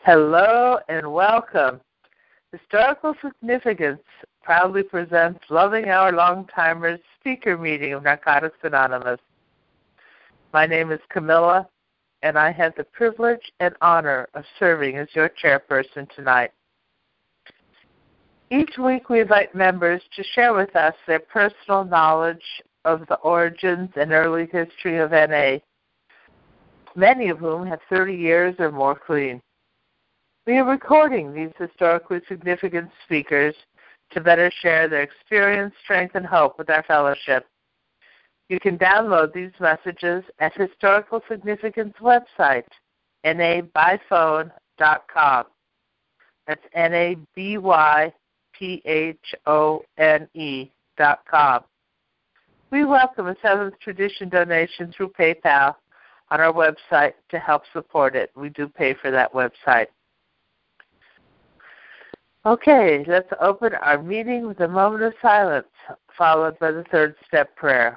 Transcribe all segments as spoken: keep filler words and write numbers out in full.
Hello and welcome. Historical Significance proudly presents Loving Our Longtimers speaker meeting of Narcotics Anonymous. My name is Camilla, and I have the privilege and honor of serving as your chairperson tonight. Each week we invite members to share with us their personal knowledge of the origins and early history of N A, many of whom have thirty years or more clean. We are recording these historically significant speakers to better share their experience, strength, and hope with our fellowship. You can download these messages at Historical Significance website, N A by phone dot com. That's N A B Y P H O N E dot com. We welcome a Seventh Tradition donation through PayPal on our website to help support it. We do pay for that website. Okay, let's open our meeting with a moment of silence, followed by the third step prayer.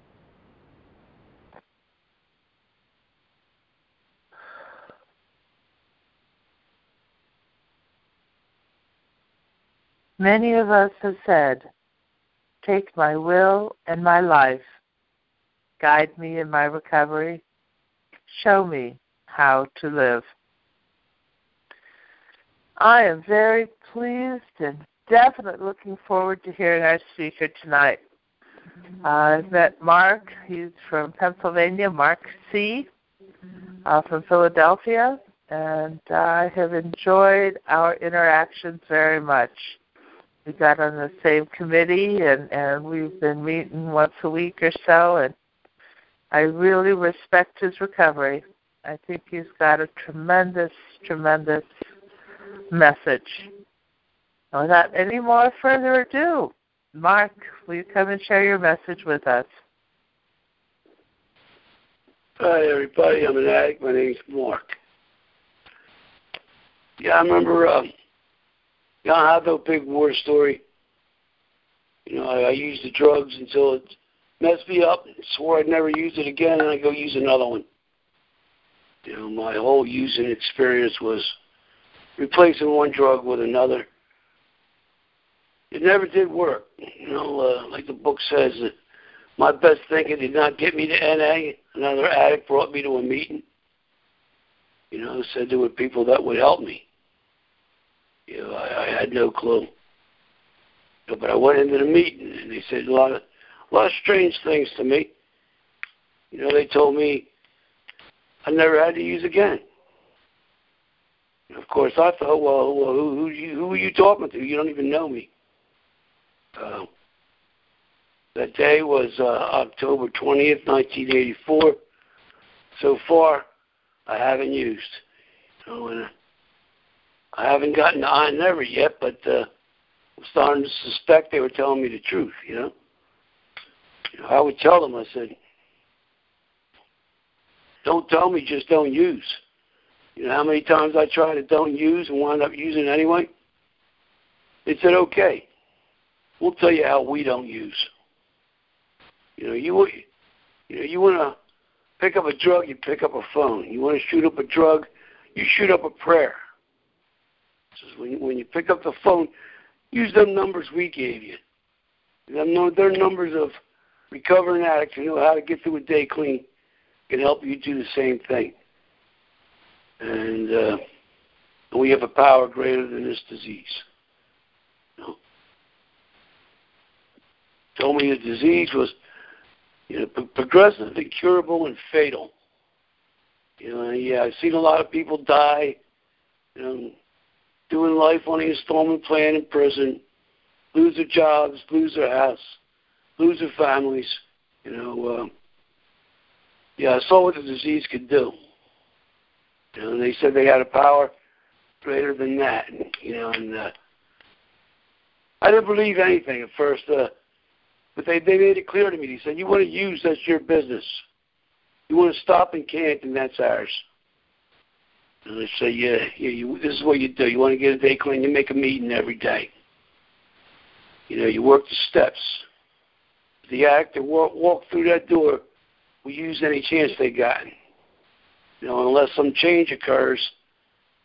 Many of us have said, "Take my will and my life. Guide me in my recovery. Show me how to live." I am very pleased and definitely looking forward to hearing our speaker tonight. Uh, I've met Mark. He's from Pennsylvania, Mark C., uh, from Philadelphia, and I have enjoyed our interactions very much. We got on the same committee, and, and we've been meeting once a week or so, and I really respect his recovery. I think he's got a tremendous, tremendous message. Without any more further ado, Mark, will you come and share your message with us? Hi, everybody. I'm an addict. My name's Mark. Yeah, I remember, uh, you know, I have no big war story. You know, I, I used the drugs until it messed me up, swore I'd never use it again, and I go use another one. You know, my whole using experience was replacing one drug with another. It never did work. You know, uh, like the book says, that my best thinking did not get me to N A. Another addict brought me to a meeting. You know, said there were people that would help me. You know, I, I had no clue. You know, but I went into the meeting, and they said a lot of, a lot of strange things to me. You know, they told me I never had to use again. Of course, I thought, well, well who, who, you, who are you talking to? You don't even know me. Uh, that day was uh, October twentieth, nineteen eighty-four. So far, I haven't used. You know, and I haven't gotten to I never yet, but uh, I'm starting to suspect they were telling me the truth, you know. You know, I would tell them, I said, don't tell me, just don't use. You know how many times I tried to don't use and wound up using anyway? They said, okay, we'll tell you how we don't use. You know, you, you know, you want to pick up a drug, you pick up a phone. You want to shoot up a drug, you shoot up a prayer. So when, when you pick up the phone, use them numbers we gave you. Them, they're numbers of recovering addicts who know how to get through a day clean, can help you do the same thing. And uh, we have a power greater than this disease. You know? Told me the disease was, you know, progressive, incurable, and fatal. You know, yeah, I've seen a lot of people die, you know, doing life on the installment plan in prison, lose their jobs, lose their house, lose their families. You know, uh, yeah, I saw what the disease could do. You know, and they said they had a power greater than that. And, you know, and uh, I didn't believe anything at first, uh, but they, they made it clear to me. They said, you want to use, that's your business. You want to stop and can't, and that's ours. And I say, yeah, yeah you, this is what you do. You want to get a day clean, you make a meeting every day. You know, you work the steps. The actor walk, walk through that door will use any chance they got. You know, unless some change occurs,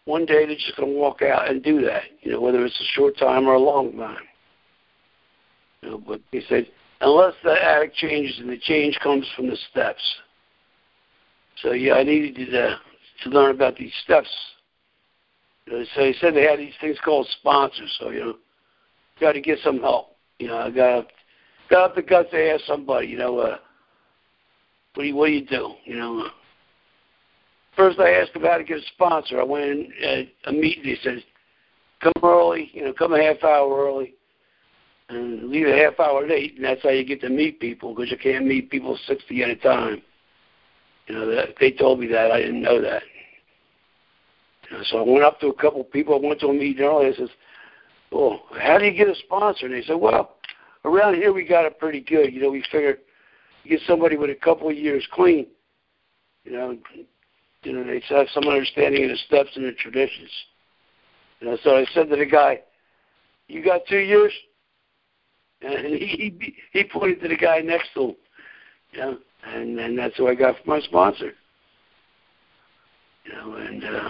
one day they're just going to walk out and do that, you know, whether it's a short time or a long time. You know, but they said, unless the addict changes, and the change comes from the steps. So, yeah, I needed to, to learn about these steps. You know, so they said they had these things called sponsors, so, you know, got to get some help. You know, I got got up the guts to ask somebody, you know, uh, what do you, what do you do? You know, first I asked them how to get a sponsor. I went in at a meeting. They said, come early, you know, come a half hour early and leave a half hour late, and that's how you get to meet people, because you can't meet people sixty at a time. You know, that, they told me that. I didn't know that. You know, so I went up to a couple of people. I went to a meeting early. I said, well, how do you get a sponsor? And they said, well, around here we got it pretty good. You know, we figured you get somebody with a couple of years clean, you know, you know, they have some understanding of the steps and the traditions. You know, so I said to the guy, you got two years? And he he, he pointed to the guy next to him, you know, and, and that's who I got for my sponsor. You know, and uh,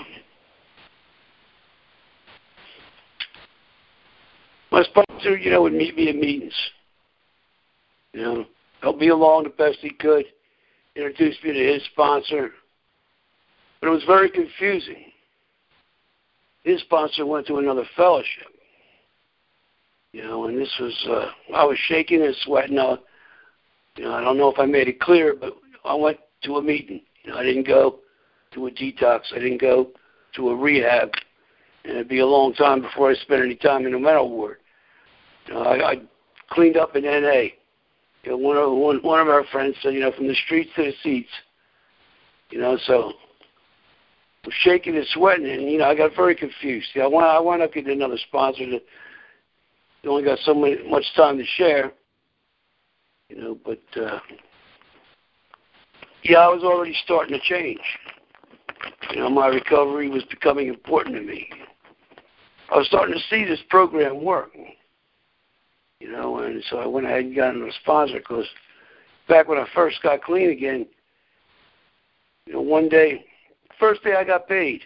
my sponsor, you know, would meet me at meetings. You know, help me along the best he could, introduce me to his sponsor. But it was very confusing. His sponsor went to another fellowship. You know, and this was, uh, I was shaking and sweating. I, you know, I don't know if I made it clear, but I went to a meeting. You know, I didn't go to a detox. I didn't go to a rehab. And it'd be a long time before I spent any time in a mental ward. You know, I, I cleaned up in N A. You know, one of one, one of our friends said, you know, from the streets to the seats. You know, so I was shaking and sweating, and you know, I got very confused. You know, I wound, I wound up getting another sponsor that only got so many, much time to share. You know, but uh, yeah, I was already starting to change. You know, my recovery was becoming important to me. I was starting to see this program work. You know, and so I went ahead and got a sponsor, because back when I first got clean again, you know, one day, first day I got paid.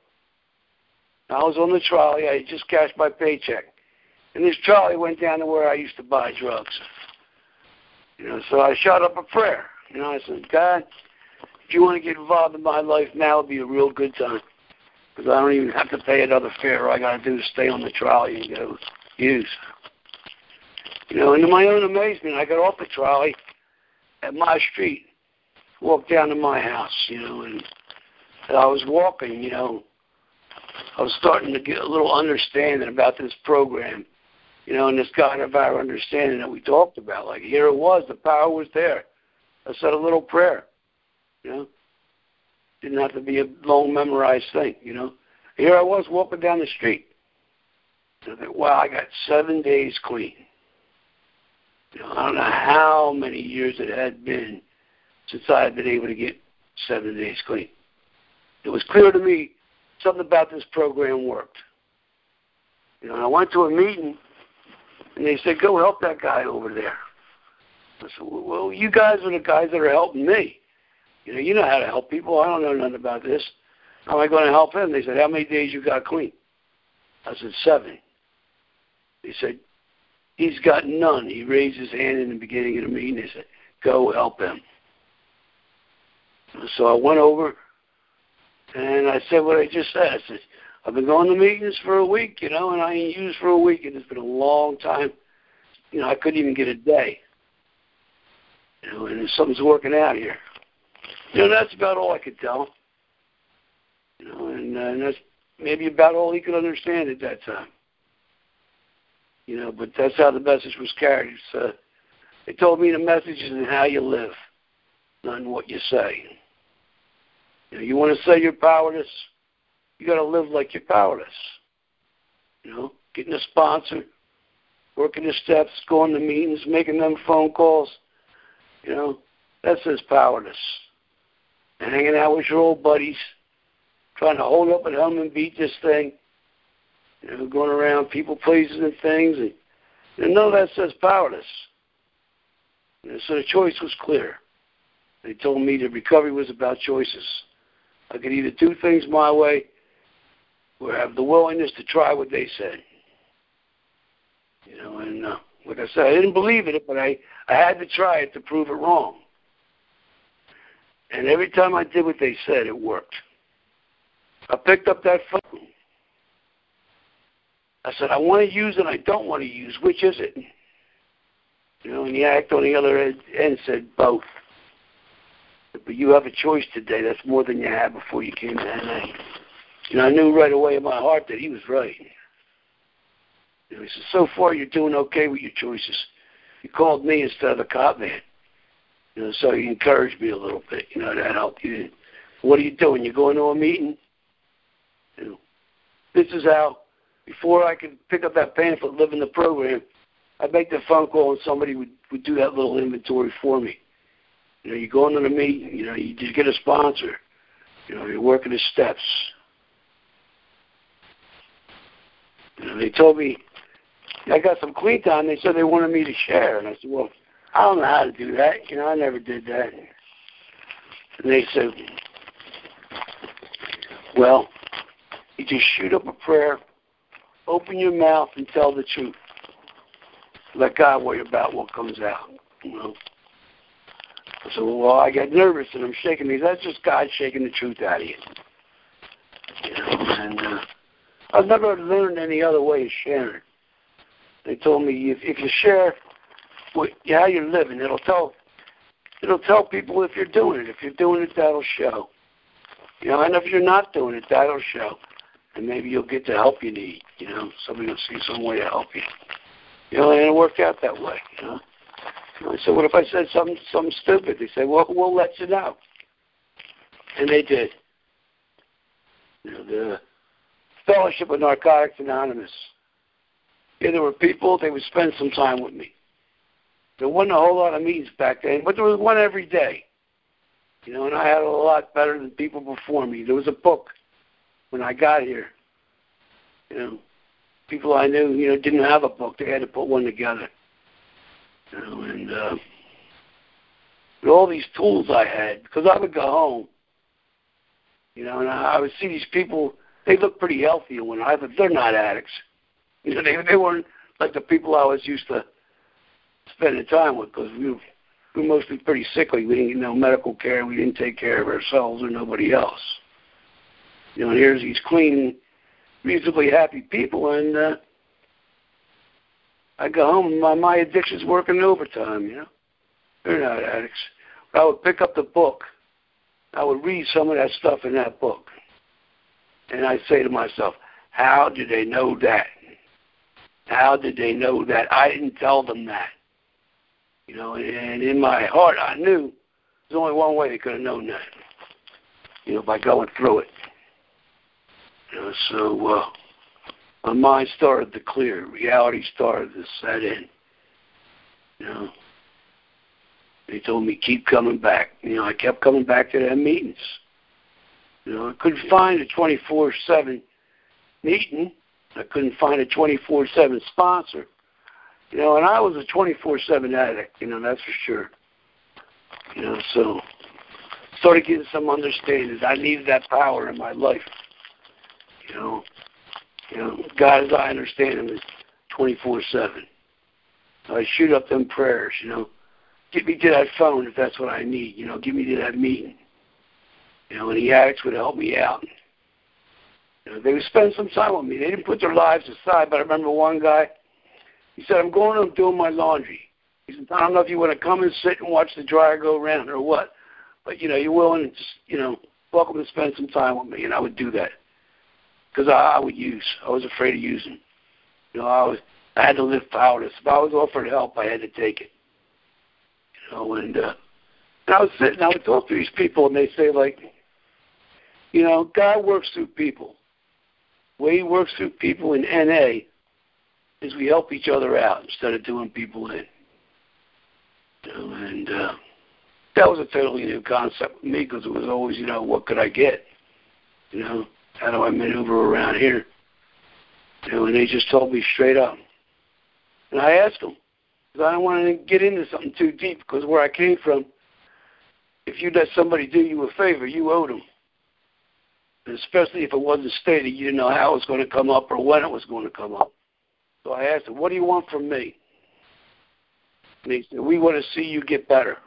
I was on the trolley. I just cashed my paycheck. And this trolley went down to where I used to buy drugs. You know, so I shot up a prayer. You know, I said, God, if you want to get involved in my life now, it'll be a real good time, because I don't even have to pay another fare. All I got to do is stay on the trolley and go use. You know, and to my own amazement, I got off the trolley at my street, walked down to my house, you know, and, and I was walking, you know, I was starting to get a little understanding about this program, you know, and this God of our understanding that we talked about. Like, here it was, the power was there. I said a little prayer, you know. Didn't have to be a long memorized thing, you know. Here I was walking down the street. And I thought, wow, I got seven days clean. You know, I don't know how many years it had been since I had been able to get seven days clean. It was clear to me something about this program worked. You know, and I went to a meeting, and they said, go help that guy over there. I said, well, you guys are the guys that are helping me. You know, you know how to help people. I don't know nothing about this. How am I going to help him? They said, how many days you got clean? I said, seven. They said, he's got none. He raised his hand in the beginning of the meeting. They said, go help him. So I went over, and I said what I just said. I said, I've been going to meetings for a week, you know, and I ain't used for a week, and it's been a long time. You know, I couldn't even get a day. You know, and something's working out here. You know, that's about all I could tell him. You know, and, uh, and that's maybe about all he could understand at that time. You know, but that's how the message was carried. So they told me the message is in how you live, not in what you say. You know, you want to say you're powerless, you got to live like you're powerless. You know, getting a sponsor, working the steps, going to meetings, making them phone calls. You know, that says powerless. And hanging out with your old buddies, trying to hold up and hum and beat this thing. You know, going around people pleasing and things. And, and none of that says powerless. You know, so the choice was clear. They told me the recovery was about choices. I could either do things my way or have the willingness to try what they said. You know, and uh, like I said, I didn't believe in it, but I, I had to try it to prove it wrong. And every time I did what they said, it worked. I picked up that phone. I said, I want to use it, I don't want to use. Which is it? You know, and the act on the other end said both. But you have a choice today. That's more than you had before you came to N A. You know, I knew right away in my heart that he was right. You know, he said, so far you're doing okay with your choices. You called me instead of the cop man. You know, so he encouraged me a little bit. You know, that helped you. What are you doing? You going to a meeting? You know, this is how, before I could pick up that pamphlet, live in the program, I'd make the phone call and somebody would, would do that little inventory for me. You know, you go into the meeting, you know, you just get a sponsor. You know, you're working the steps. You know, they told me, I got some clean time. They said they wanted me to share. And I said, well, I don't know how to do that. You know, I never did that. And they said, well, you just shoot up a prayer, open your mouth, and tell the truth. Let God worry about what comes out, you know. I said, well, I got nervous and I'm shaking these. That's just God shaking the truth out of you. You know, and uh, I've never learned any other way of sharing. They told me if, if you share what, how you're living, it'll tell it'll tell people if you're doing it. If you're doing it, that'll show. You know, and if you're not doing it, that'll show. And maybe you'll get the help you need. You know, somebody will see some way to help you. You know, and it worked out that way. You know. I said, what if I said something, something stupid? They said, well, we'll let you know. And they did. You know, the Fellowship of Narcotics Anonymous. Yeah, there were people, they would spend some time with me. There wasn't a whole lot of meetings back then, but there was one every day. You know, and I had it a lot better than people before me. There was a book when I got here. You know, people I knew, you know, didn't have a book. They had to put one together. You know, and uh, with all these tools I had, because I would go home, you know, and I, I would see these people, they look pretty healthy when I thought they're not addicts. You know, they they weren't like the people I was used to spending time with, because we were, we were mostly pretty sickly. We didn't get no medical care. We didn't take care of ourselves or nobody else. You know, and here's these clean, reasonably happy people, and uh, I go home and my, my addiction's working overtime, you know. They're not addicts. But I would pick up the book. I would read some of that stuff in that book. And I'd say to myself, how did they know that? How did they know that? I didn't tell them that. You know, and in my heart I knew there's only one way they could have known that. You know, by going through it. You know, so uh, my mind started to clear. Reality started to set in. You know, they told me keep coming back. You know, I kept coming back to their meetings. You know, I couldn't find a twenty-four seven meeting. I couldn't find a twenty-four seven sponsor. You know, and I was a twenty-four seven addict. You know, that's for sure. You know, so started getting some understanding. I needed that power in my life. You know, you know, God, as I understand Him, is twenty-four seven. I shoot up them prayers. You know, get me to that phone if that's what I need. You know, get me to that meeting. You know, and the addicts would help me out. You know, they would spend some time with me. They didn't put their lives aside. But I remember one guy. He said, "I'm going and doing my laundry." He said, "I don't know if you want to come and sit and watch the dryer go around or what, but you know, you're willing to just, you know, welcome to spend some time with me." And I would do that. Because I, I would use. I was afraid of using. You know, I was. I had to live powerless. If I was offered help, I had to take it. You know, and, uh, and I was sitting. I would talk to these people, and they say, like, you know, God works through people. The way He works through people in N A is we help each other out instead of doing people in. You know, and uh, that was a totally new concept for me, because it was always, you know, what could I get? You know. How do I maneuver around here? You know, and they just told me straight up. And I asked them, because I don't want to get into something too deep, because where I came from, if you let somebody do you a favor, you owed them. especially if it wasn't stated, you didn't know how it was going to come up or when it was going to come up. So I asked him, what do you want from me? And he said, we want to see you get better.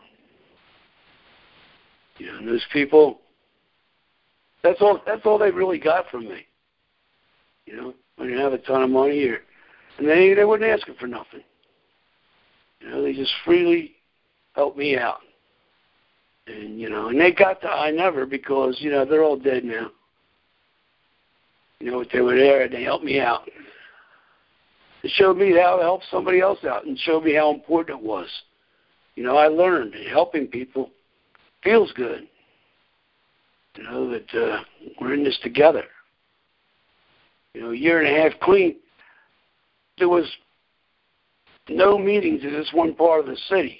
You know, and those people, that's all that's all they really got from me. You know, I didn't have a ton of money, or, and they, they weren't asking for nothing. You know, they just freely helped me out. And, you know, and they got to I never because, you know, they're all dead now. You know, they were there and they helped me out. It showed me how to help somebody else out and showed me how important it was. You know, I learned helping people feels good. You know, that uh, we're in this together. You know, a year and a half clean, there was no meetings in this one part of the city.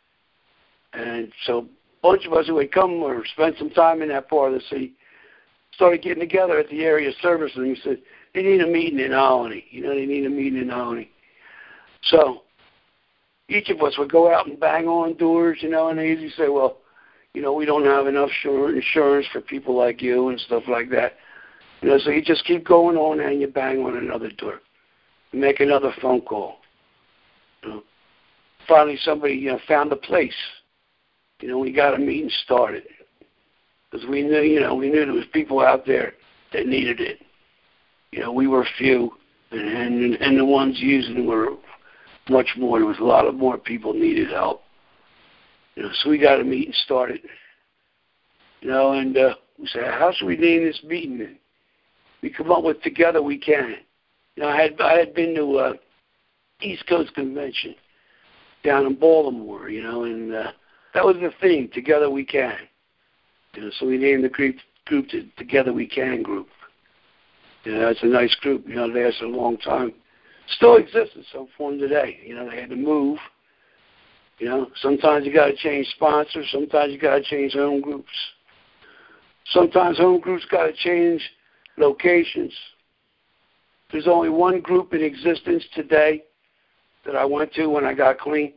And so a bunch of us who had come or spent some time in that part of the city started getting together at the area service, and we said, they need a meeting in Albany. You know, they need a meeting in Albany. So each of us would go out and bang on doors, you know, and they usually say, well, you know, we don't have enough insurance for people like you and stuff like that. You know, so you just keep going on and you bang on another door. You make another phone call. You know. Finally, somebody, you know, found a place. You know, we got a meeting started. Because we knew, you know, we knew there was people out there that needed it. You know, we were few, and, and, and the ones using were much more. There was a lot of more people needed help. You know, so we got a meeting started. You know, and uh, we said, how should we name this meeting? And we come up with Together We Can. You know, I had I had been to uh, East Coast Convention down in Baltimore, you know, and uh, that was the theme, Together We Can. You know, so we named the group, group to Together We Can Group. You know, it's a nice group. You know, they lasted a long time. Still exists in some form today. You know, they had to move. You know, sometimes you got to change sponsors. Sometimes you got to change home groups. Sometimes home groups got to change locations. There's only one group in existence today that I went to when I got clean.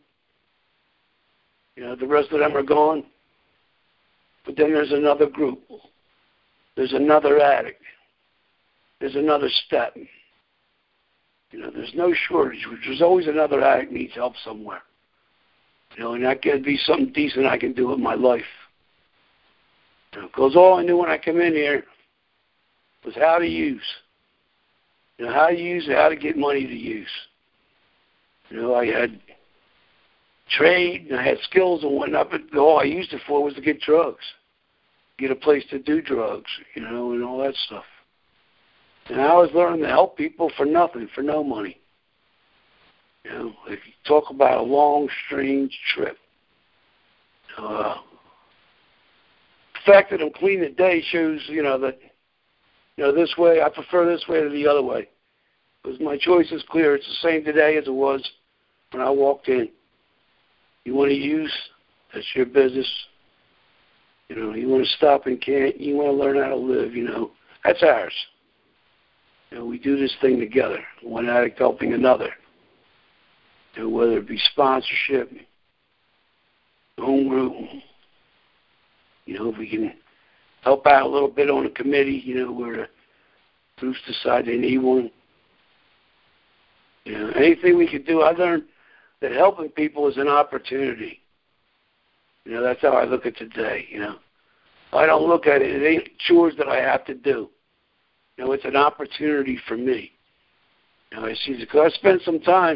You know, the rest of them are gone. But then there's another group. There's another addict. There's another step. You know, there's no shortage. There's always another addict needs help somewhere. You know, and that could be something decent I can do with my life. You know, because all I knew when I came in here was how to use. You know, how to use it, how to get money to use. You know, I had trade and I had skills and whatnot, but all I used it for was to get drugs, get a place to do drugs, you know, and all that stuff. And I was learning to help people for nothing, for no money. You know, if you talk about a long, strange trip. Uh, the fact that I'm clean today shows, you know, that, you know, this way, I prefer this way to the other way. Because my choice is clear. It's the same today as it was when I walked in. You want to use, that's your business. You know, you want to stop and can't, you want to learn how to live, you know, that's ours. You know, we do this thing together, one addict helping another. You know, whether it be sponsorship, home group, you know, if we can help out a little bit on a committee, you know, where the groups decide they need one. You know, anything we could do. I learned that helping people is an opportunity. You know, that's how I look at today, you know. I don't look at it, it ain't chores that I have to do. You know, it's an opportunity for me. You know, I see, because I spent some time,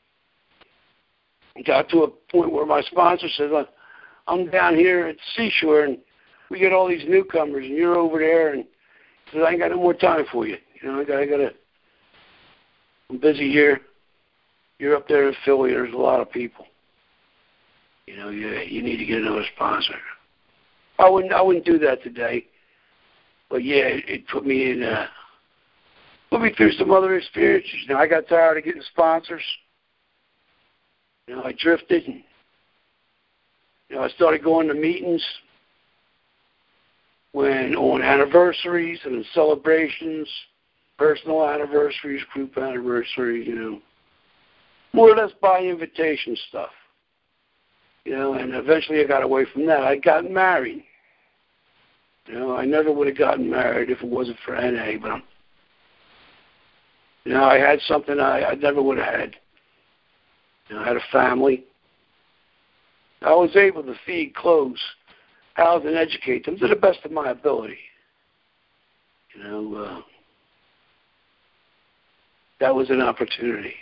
got to a point where my sponsor says, look, I'm down here at the seashore, and we get all these newcomers, and you're over there, and he says, I ain't got no more time for you. You know, I got, I got to, I'm busy here. You're up there in Philly. There's a lot of people. You know, you, you need to get another sponsor. I wouldn't, I wouldn't do that today. But yeah, it, it put me in, uh, put me through some other experiences. You know, I got tired of getting sponsors. You know, I drifted. And, you know, I started going to meetings when on anniversaries and celebrations, personal anniversaries, group anniversaries, you know, more or less by invitation stuff. You know, and eventually I got away from that. I got married. You know, I never would have gotten married if it wasn't for N A, but I'm, you know, I had something I, I never would have had. You know, I had a family. I was able to feed, clothe, house, and educate them to the best of my ability. You know, uh, that was an opportunity.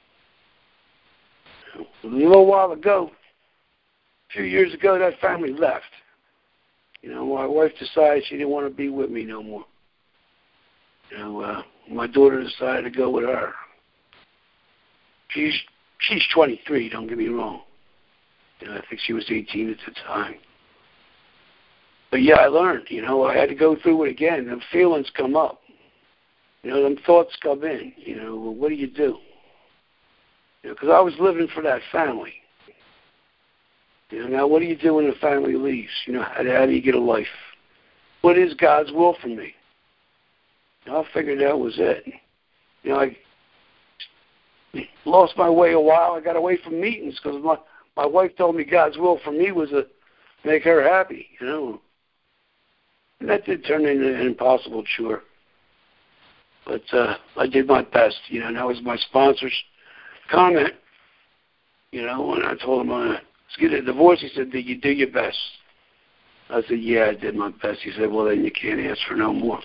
A little while ago, a few years ago, that family left. You know, my wife decided she didn't want to be with me no more. You know, uh, my daughter decided to go with her. She's she's twenty-three, don't get me wrong. You know, I think she was eighteen at the time. But yeah, I learned, you know, I had to go through it again. The feelings come up. You know, them thoughts come in. You know, well, what do you do? You know, because I was living for that family. You know, now what do you do when the family leaves? You know, how, how do you get a life? What is God's will for me? You know, I figured that was it. You know, I lost my way a while. I got away from meetings because my, my wife told me God's will for me was to make her happy, you know. And that did turn into an impossible chore. But uh, I did my best, you know, and that was my sponsor's comment. You know, when I told him I was getting a divorce, he said, did you do your best? I said, yeah, I did my best. He said, well, then you can't ask for no more.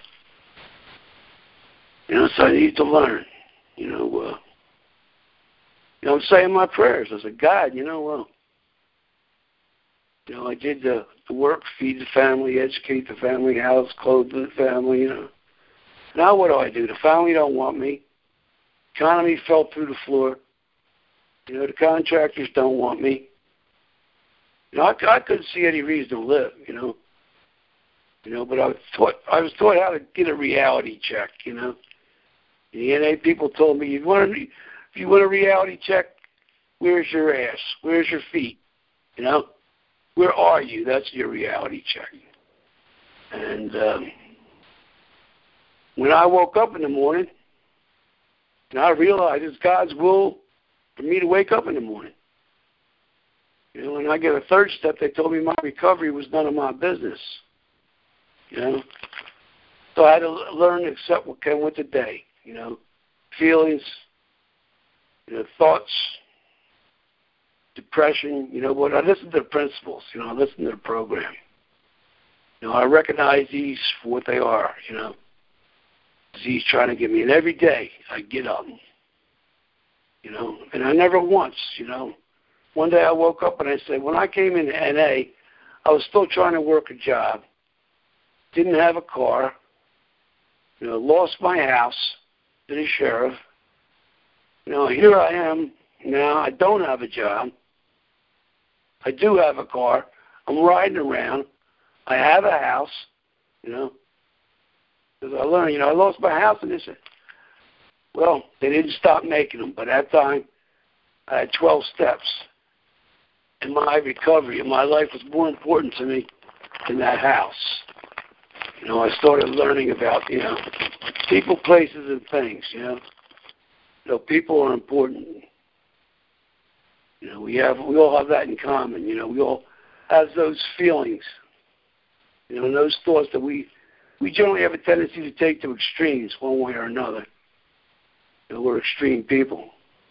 You know, so I need to learn, you know. Uh, you know, I'm saying my prayers. I said, God, you know, well, you know, I did the, the work, feed the family, educate the family, house, clothe the family, you know. Now what do I do? The family don't want me. Economy fell through the floor. You know, the contractors don't want me. You know, I, I couldn't see any reason to live, you know. You know, but I was taught I was taught how to get a reality check, you know. The N A people told me, you want a, if you want a reality check, where's your ass? Where's your feet? You know? Where are you? That's your reality check. And um, when I woke up in the morning, and I realized it's God's will for me to wake up in the morning. You know, and I get a third step, they told me my recovery was none of my business. You know? So I had to learn to accept what came with the day. You know, feelings, you know, thoughts, depression, you know what, I listen to the principles, you know, I listen to the program. You know, I recognize these for what they are, you know. He's trying to get me, and every day I get up, you know, and I never once, you know. One day I woke up and I said, when I came into N A, I was still trying to work a job, didn't have a car, you know, lost my house to the sheriff. You know, here I am now. I don't have a job. I do have a car. I'm riding around. I have a house, you know. Because I learned, you know, I lost my house, and they said, well, they didn't stop making them. But at that time, I had twelve steps. And my recovery and my life was more important to me than that house. You know, I started learning about, you know, people, places, and things, you know. You know, people are important. You know, we have, we all have that in common. You know, we all have those feelings. You know, and those thoughts that we, we generally have a tendency to take to extremes one way or another. You know, we're extreme people.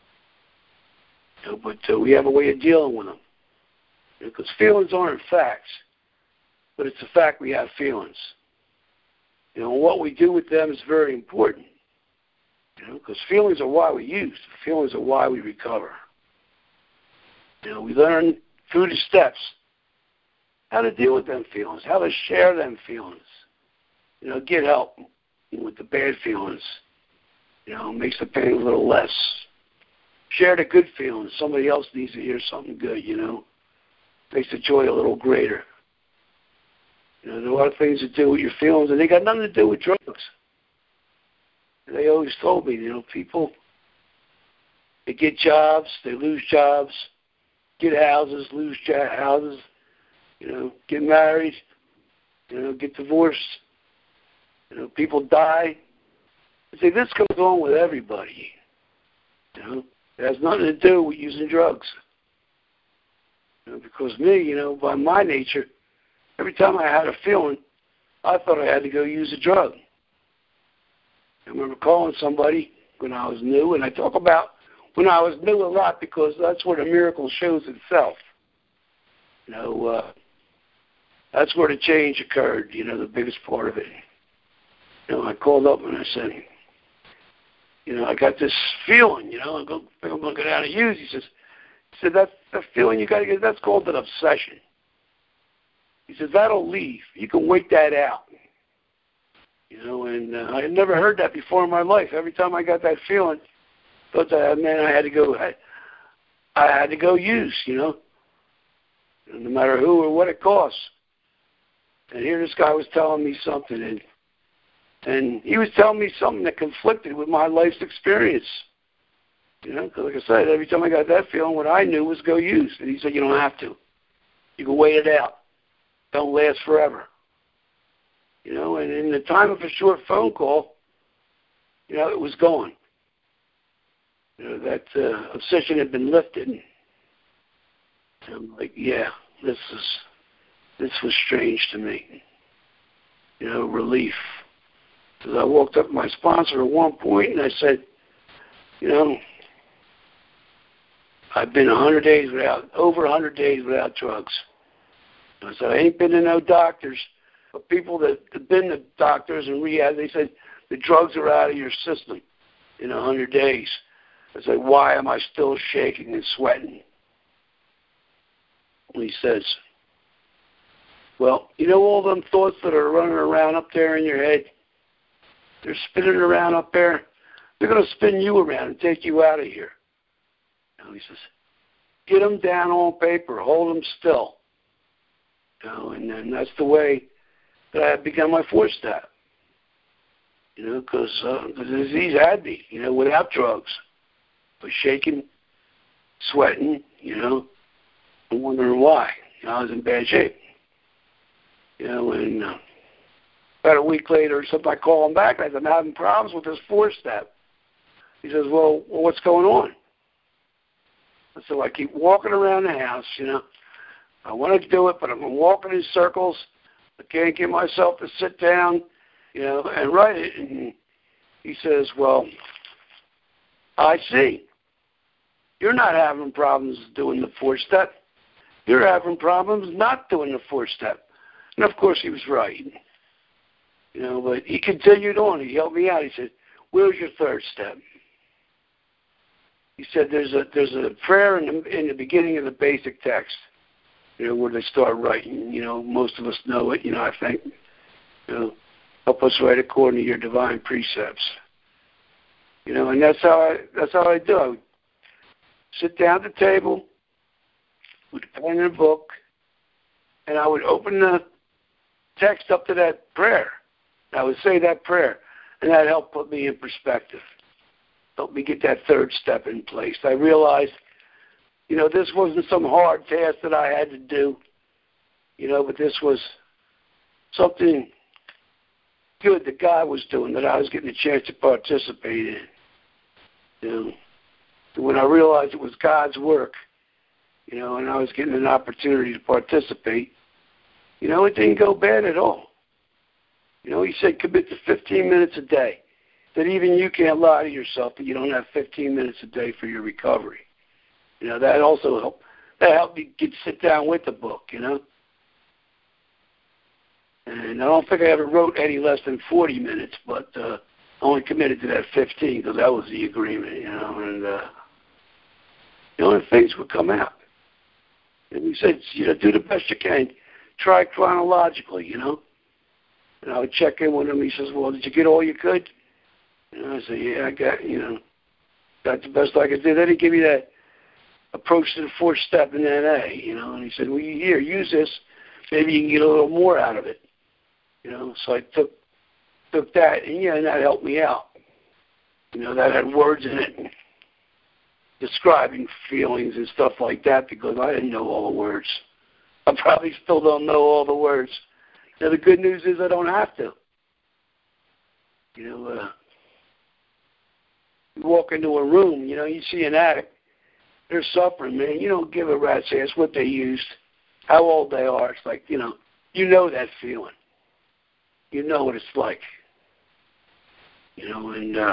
You know, but uh, we have a way of dealing with them. Because you know, feelings aren't facts, but it's a fact we have feelings. You know, what we do with them is very important. You know, because feelings are why we use. Feelings are why we recover. You know, we learn through the steps how to deal with them feelings, how to share them feelings. You know, get help with the bad feelings. You know, makes the pain a little less. Share the good feelings. Somebody else needs to hear something good, you know. Makes the joy a little greater. You know, there are a lot of things to do with your feelings, and they got nothing to do with drugs. They always told me, you know, people, they get jobs, they lose jobs, get houses, lose houses, you know, get married, you know, get divorced, you know, people die. I say, this goes on with everybody, you know. It has nothing to do with using drugs. You know, because me, you know, by my nature, every time I had a feeling, I thought I had to go use a drug. I remember calling somebody when I was new, and I talk about when I was new a lot because that's where the miracle shows itself. You know, uh, that's where the change occurred, you know, the biggest part of it. You know, I called up and I said, you know, I got this feeling, you know, I'm going to go down and use. He says, he said, that's the feeling you got to get, that's called an obsession. He says, that'll leave. You can wait that out. You know, and uh, I had never heard that before in my life. Every time I got that feeling, I thought that, man, I had to go, I, I had to go use, you know, no matter who or what it costs. And here this guy was telling me something, and and he was telling me something that conflicted with my life's experience. You know, because like I said, every time I got that feeling, what I knew was go use. And he said, you don't have to. You can wait it out. Don't last forever. You know, and in the time of a short phone call, you know, it was gone. You know, that uh, obsession had been lifted. And I'm like, yeah, this is this was strange to me. You know, relief. Because I walked up to my sponsor at one point and I said, you know, I've been one hundred days without, over one hundred days without drugs. I said, I ain't been to no doctors, but people that have been to doctors and rehab, they said the drugs are out of your system in one hundred days. I said, why am I still shaking and sweating? And he says, well, you know all them thoughts that are running around up there in your head? They're spinning around up there. They're going to spin you around and take you out of here. And he says, get them down on paper. Hold them still. You know, and then that's the way that I began my fourth step. You know, because uh, the disease had me, you know, without drugs. I was shaking, sweating, you know, and wondering why. You know, I was in bad shape. You know, and uh, about a week later or something, I call him back. I said, I'm having problems with this fourth step. He says, well, well, what's going on? And so I keep walking around the house, you know. I want to do it, but I'm walking in circles. I can't get myself to sit down, you know, and write it. And he says, well, I see. You're not having problems doing the fourth step. You're having problems not doing the fourth step. And, of course, he was right. You know, but he continued on. He helped me out. He said, where's your third step? He said, there's a there's a prayer in the, in the beginning of the basic text, you know, where they start writing. You know, most of us know it, you know, I think. You know, help us write according to your divine precepts. You know, and that's how I that's how I do. I would sit down at the table with a pen and a book, and I would open the text up to that prayer. I would say that prayer, and that helped put me in perspective. Helped me get that third step in place. I realized, you know, this wasn't some hard task that I had to do, you know, but this was something good that God was doing, that I was getting a chance to participate in. You know, and when I realized it was God's work, you know, and I was getting an opportunity to participate, you know, it didn't go bad at all. You know, he said commit to fifteen minutes a day. That even you can't lie to yourself that you don't have fifteen minutes a day for your recovery. You know, that also helped. That helped me get sit down with the book, you know. And I don't think I ever wrote any less than forty minutes, but uh, I only committed to that fifteen because that was the agreement, you know. And, uh, you know, and things would come out. And he said, you know, do the best you can. Try chronologically, you know. And I would check in with him. He says, well, did you get all you could? And I said, yeah, I got, you know, got the best I could do. Then he gave me that approach to the fourth step in N A, you know. And he said, well, here, use this. Maybe you can get a little more out of it. You know, so I took took that, and yeah, and that helped me out. You know, that had words in it, describing feelings and stuff like that, because I didn't know all the words. I probably still don't know all the words. You know, the good news is I don't have to. You know, uh, you walk into a room, you know, you see an addict, they're suffering, man. You don't give a rat's ass what they used, how old they are. It's like, you know, you know that feeling. you know what it's like. You know, and uh,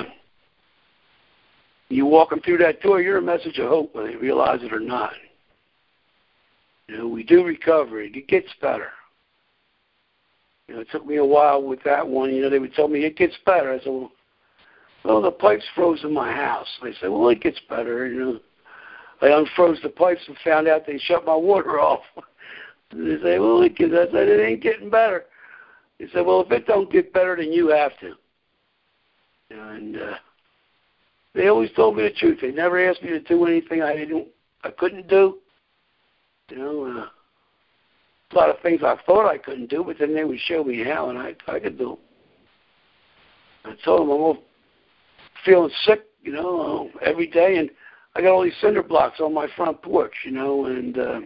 you walk them through that door, you're a message of hope, whether they realize it or not. You know, we do recover. It gets better. You know, it took me a while with that one. You know, they would tell me it gets better. I said, well, well the pipes froze in my house. They said, well, it gets better. You know, I unfroze the pipes and found out they shut my water off. They say, well, it gets, I said, it ain't getting better. They said, well, if it don't get better, then you have to. And uh, they always told me the truth. They never asked me to do anything I didn't, I couldn't do. You know, uh, a lot of things I thought I couldn't do, but then they would show me how, and I, I could do. I told them I'm all feeling sick, you know, every day, and I got all these cinder blocks on my front porch, you know, and uh,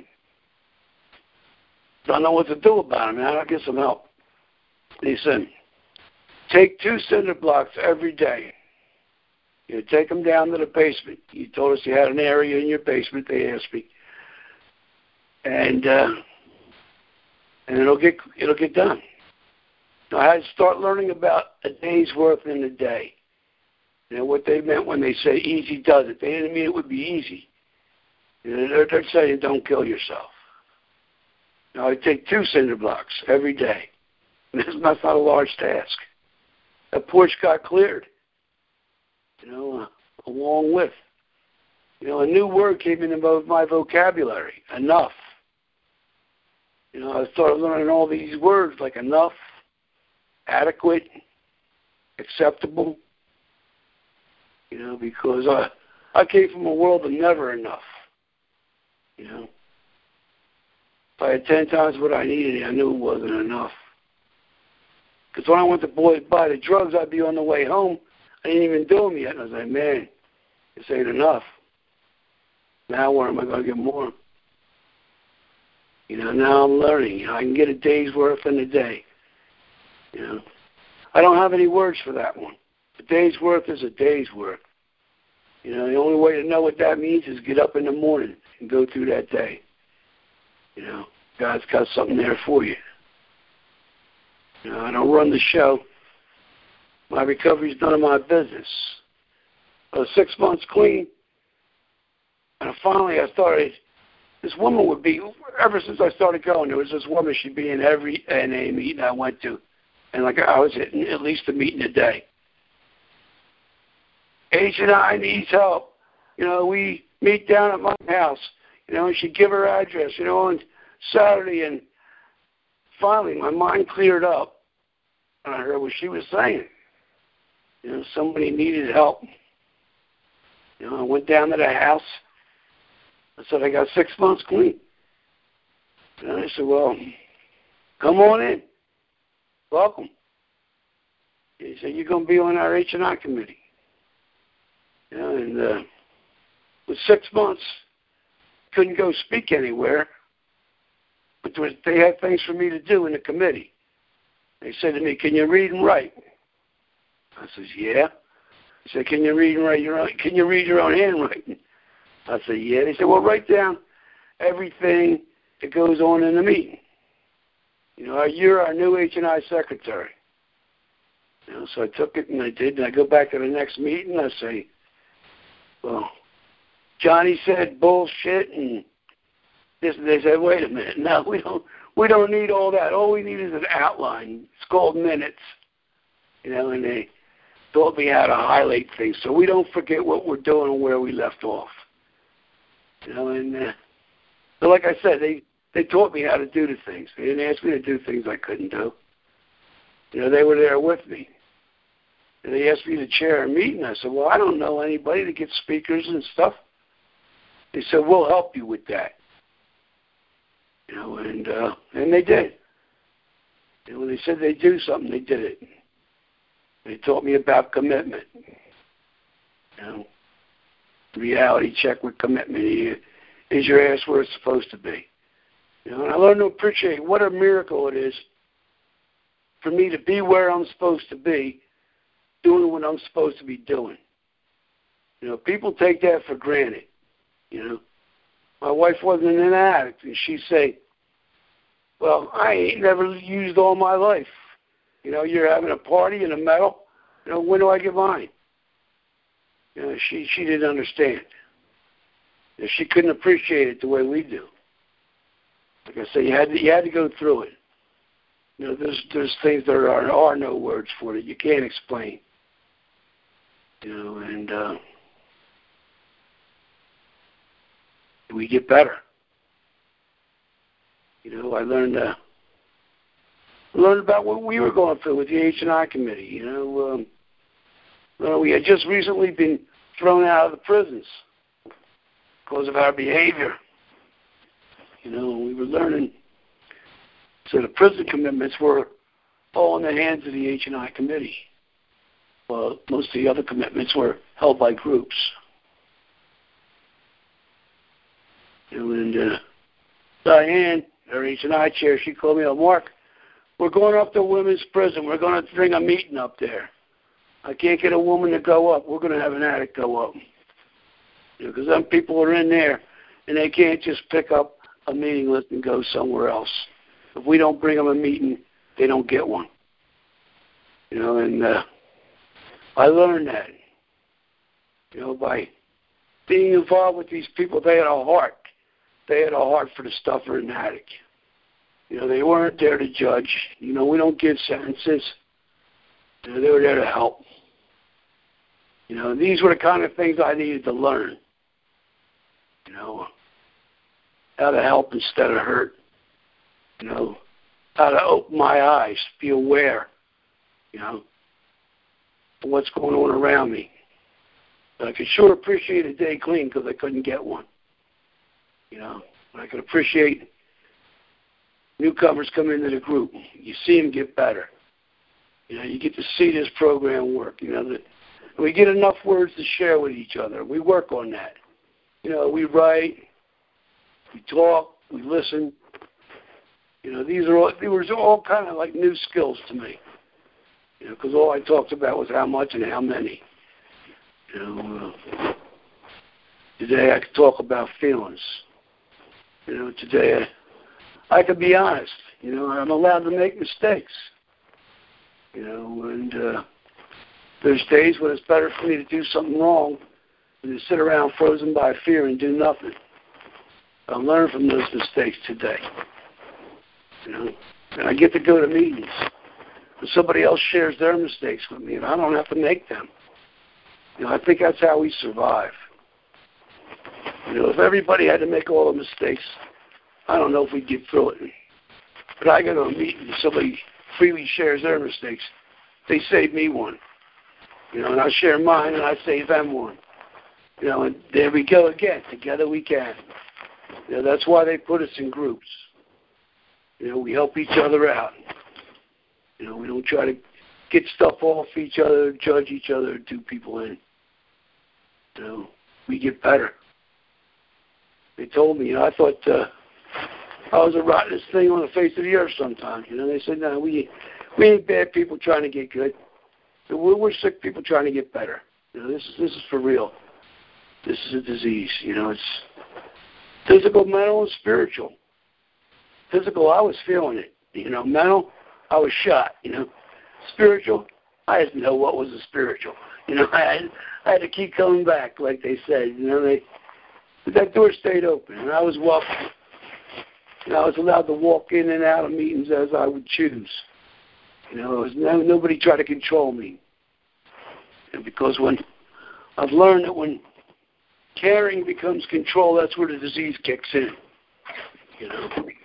don't know what to do about them. Now I'll get some help. They said, take two cinder blocks every day. You take them down to the basement. You told us you had an area in your basement, they asked me. And uh, and it'll get it'll get done. So I had to start learning about a day's worth in a day. You know, what they meant when they say easy does it. They didn't mean it would be easy. You know, they're, they're saying don't kill yourself. Now, I take two cinder blocks every day. And that's not a large task. That porch got cleared, you know, uh, along with. You know, a new word came into my vocabulary, enough. You know, I started learning all these words like enough, adequate, acceptable, you know, because I, I came from a world of never enough, you know. If I had ten times what I needed, I knew it wasn't enough. Because when I went to boy, buy the drugs, I'd be on the way home. I didn't even do them yet. And I was like, man, this ain't enough. Now where am I going to get more? You know, now I'm learning. You know, I can get a day's worth in a day. You know, I don't have any words for that one. A day's worth is a day's worth. You know, the only way to know what that means is get up in the morning and go through that day. You know, God's got something there for you. You know, I don't run the show. My recovery's none of my business. I was six months clean, and finally I started, this woman would be, ever since I started going, there was this woman, she'd be in every N A meeting I went to, and like I was hitting at least a meeting a day. H and I needs help. You know, we meet down at my house, you know, and she'd give her address, you know, on Saturday, and finally my mind cleared up, and I heard what she was saying. You know, somebody needed help. You know, I went down to the house. I said, I got six months clean. And I said, well, come on in. Welcome. And he said, you're going to be on our H and I committee. You know, and uh, with six months, couldn't go speak anywhere. But there was, they had things for me to do in the committee. They said to me, can you read and write? I said, yeah. They said, can you read and write your own, can you read your own handwriting? I said, yeah. They said, well, write down everything that goes on in the meeting. You know, you're our new H and I secretary. You know, so I took it and I did. And I go back to the next meeting and I say, well, Johnny said bullshit and this. And they said, wait a minute. No, we don't. We don't need all that. All we need is an outline. It's called minutes. You know, and they taught me how to highlight things so we don't forget what we're doing and where we left off. You know, and uh, so like I said, they, they taught me how to do the things. They didn't ask me to do things I couldn't do. You know, they were there with me. And they asked me to chair a meeting. I said, well, I don't know anybody to get speakers and stuff. They said, we'll help you with that. You know, and uh, and they did. And when they said they'd do something, they did it. They taught me about commitment. You know, reality check with commitment. Is your ass where it's supposed to be? You know, and I learned to appreciate what a miracle it is for me to be where I'm supposed to be, doing what I'm supposed to be doing. You know, people take that for granted. You know, my wife wasn't an addict, and she'd say, well, I ain't never used all my life. You know, you're having a party and a medal. You know, when do I get mine? You know, she she didn't understand. You know, she couldn't appreciate it the way we do. Like I say, you had to, you had to go through it. You know, there's there's things that are are no words for it. You can't explain. You know, and uh, we get better. You know, I learned uh, learned about what we were going through with the H and I committee. You know, um, well, we had just recently been thrown out of the prisons because of our behavior. You know, we were learning. So the prison commitments were all in the hands of the H and I committee. Well, most of the other commitments were held by groups. You know, and uh, Diane, our H and I chair, she called me up, Mark, we're going up to women's prison. We're going to bring a meeting up there. I can't get a woman to go up. We're going to have an addict go up. You know, because some people are in there, and they can't just pick up a meeting list and go somewhere else. If we don't bring them a meeting, they don't get one. You know, and uh, I learned that, you know, by being involved with these people. They had a heart. They had a heart for the stuffer and addict. You know, they weren't there to judge. You know, we don't give sentences. You know, they were there to help. You know, and these were the kind of things I needed to learn. You know, how to help instead of hurt. You know, how to open my eyes, be aware, you know, of what's going on around me. But I could sure appreciate a day clean because I couldn't get one. You know, I could appreciate newcomers come into the group. You see them get better. You know, you get to see this program work. You know, that we get enough words to share with each other. We work on that. You know, we write, we talk, we listen. You know, these are all, these were all kind of like new skills to me. You know, because all I talked about was how much and how many. You know, uh, today I could talk about feelings. You know, today I, I could be honest. You know, I'm allowed to make mistakes. You know, and uh, there's days when it's better for me to do something wrong than to sit around frozen by fear and do nothing. I learn from those mistakes today. You know, and I get to go to meetings and somebody else shares their mistakes with me, and I don't have to make them. You know, I think that's how we survive. You know, if everybody had to make all the mistakes, I don't know if we'd get through it. But I go to a meeting and somebody freely shares their mistakes. They save me one. You know, and I share mine and I save them one. You know, and there we go again. Together we can. You know, that's why they put us in groups. You know, we help each other out. You know, we don't try to get stuff off each other, judge each other, do people in. You know, we get better. They told me, you know, I thought uh, I was the rottenest thing on the face of the earth sometimes. You know, they said, no, we we ain't bad people trying to get good. We're, we're sick people trying to get better. You know, this is this is for real. This is a disease. You know, it's physical, mental, and spiritual. Physical, I was feeling it. You know, mental, I was shot. You know, spiritual, I didn't know what was a spiritual. You know, I had, I had to keep coming back, like they said. You know, they but that door stayed open, and I was walking. And I was allowed to walk in and out of meetings as I would choose. You know, it was no, nobody tried to control me. And because when I've learned that when caring becomes control, that's where the disease kicks in. You know.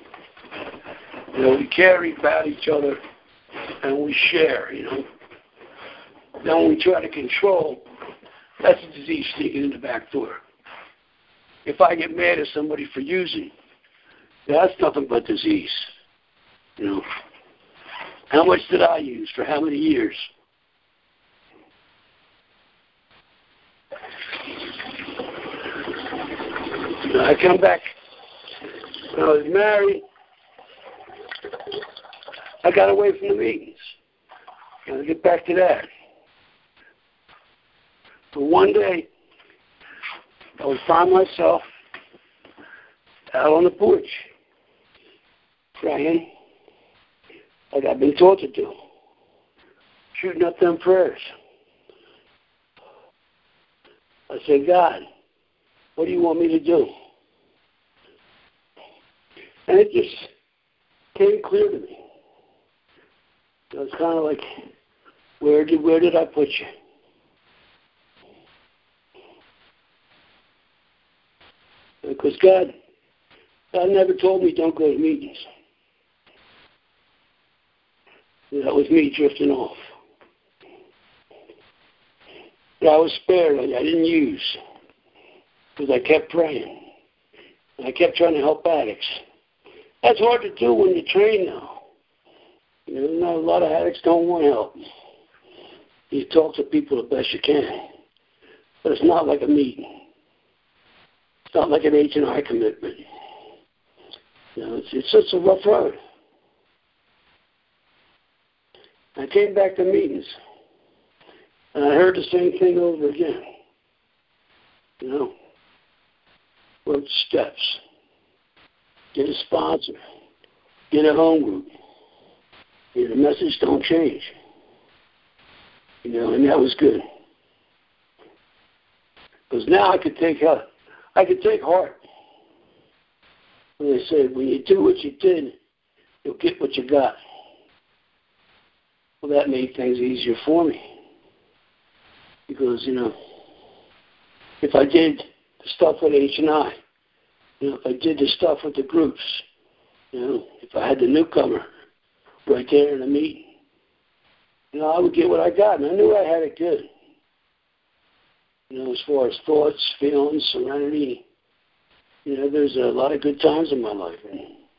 You know, we care about each other and we share, you know. Then when we try to control, that's a disease sneaking in the back door. If I get mad at somebody for using, that's nothing but disease. You know. How much did I use for how many years? You know, I come back when I was married. I got away from the meetings. Got to get back to that. But one day, I would find myself out on the porch, crying like I've been taught to do. shooting up them prayers. I said, God, what do you want me to do? And it just came clear to me. It was kind of like, where did where did I put you? Because God, God never told me don't go to meetings. That was me drifting off. But I was spared. I, I didn't use because I kept praying. And I kept trying to help addicts. That's hard to do when you train now. You know, not a lot of addicts don't want help. You talk to people the best you can. But it's not like a meeting. It's not like an H and I commitment. You know, it's, it's just a rough road. I came back to meetings, and I heard the same thing over again. You know, wrote steps, get a sponsor, get a home group. You know, the message don't change. You know, and that was good. Because now I could take uh, I could take heart. When they said, when you do what you did, you'll get what you got. Well, that made things easier for me. Because, you know, if I did the stuff with H and I, you know, if I did the stuff with the groups, you know, if I had the newcomer right there in the meeting, you know, I would get what I got. And I knew I had it good. You know, as far as thoughts, feelings, serenity, you know, there's a lot of good times in my life. And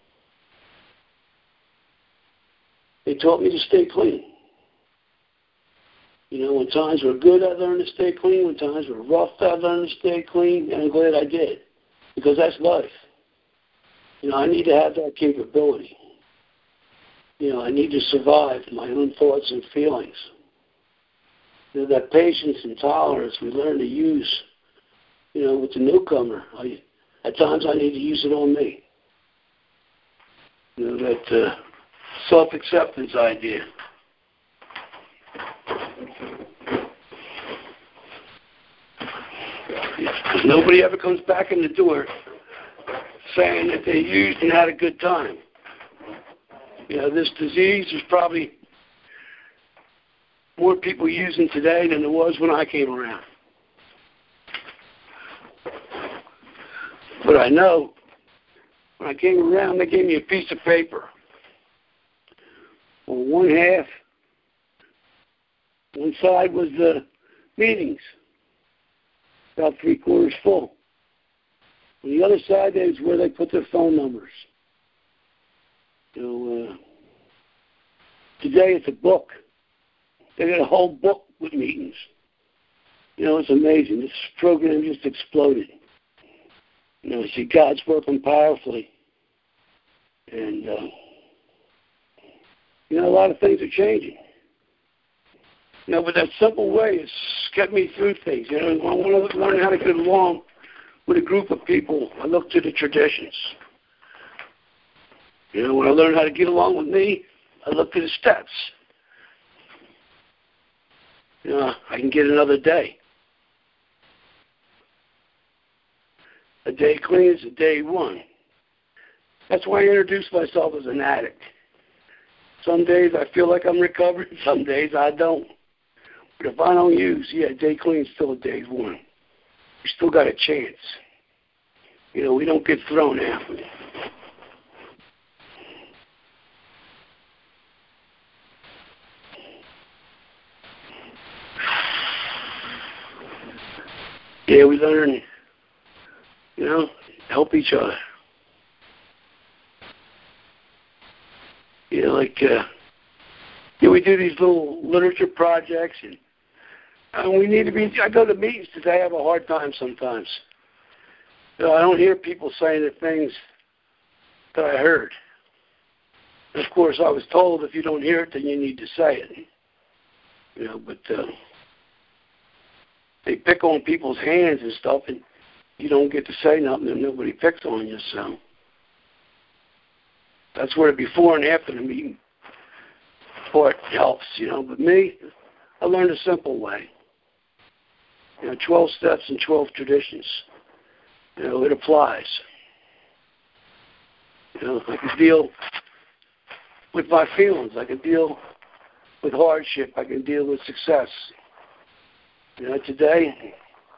they taught me to stay clean. You know, when times were good, I learned to stay clean. When times were rough, I learned to stay clean. And I'm glad I did. Because that's life. You know, I need to have that capability. You know, I need to survive my own thoughts and feelings. You know, that patience and tolerance we learn to use, you know, with the newcomer. I, at times I need to use it on me. You know, that uh, self-acceptance idea. Because nobody ever comes back in the door saying that they used and had a good time. You know, this disease is probably more people using today than there was when I came around. But I know when I came around, they gave me a piece of paper. On one half, one side was the meetings, about three quarters full. On the other side is where they put their phone numbers. You know, uh, today it's a book. They got a whole book with meetings. You know, it's amazing. This program just exploded. You know, see, God's working powerfully. And, uh, you know, a lot of things are changing. You know, but that simple way has kept me through things. You know, when I want to learn how to get along with a group of people, I look to the traditions. You know, when I learn how to get along with me, I look to the steps. You know, I can get another day. A day clean is a day one. That's why I introduce myself as an addict. Some days I feel like I'm recovering, some days I don't. But if I don't use, yeah, day clean is still a day one. You still got a chance. You know, we don't get thrown out. Yeah, we learn, you know, help each other. You know, like, uh, yeah, we do these little literature projects, and, and we need to be, I go to meetings because I have a hard time sometimes. You know, I don't hear people saying the things that I heard. And of course, I was told if you don't hear it, then you need to say it. You know, but uh, they pick on people's hands and stuff, and you don't get to say nothing, and nobody picks on you, so. That's where the before and after the meeting. part helps, you know. But me, I learned a simple way. You know, twelve steps and twelve traditions. You know, it applies. You know, I can deal with my feelings. I can deal with hardship. I can deal with success. You know, today,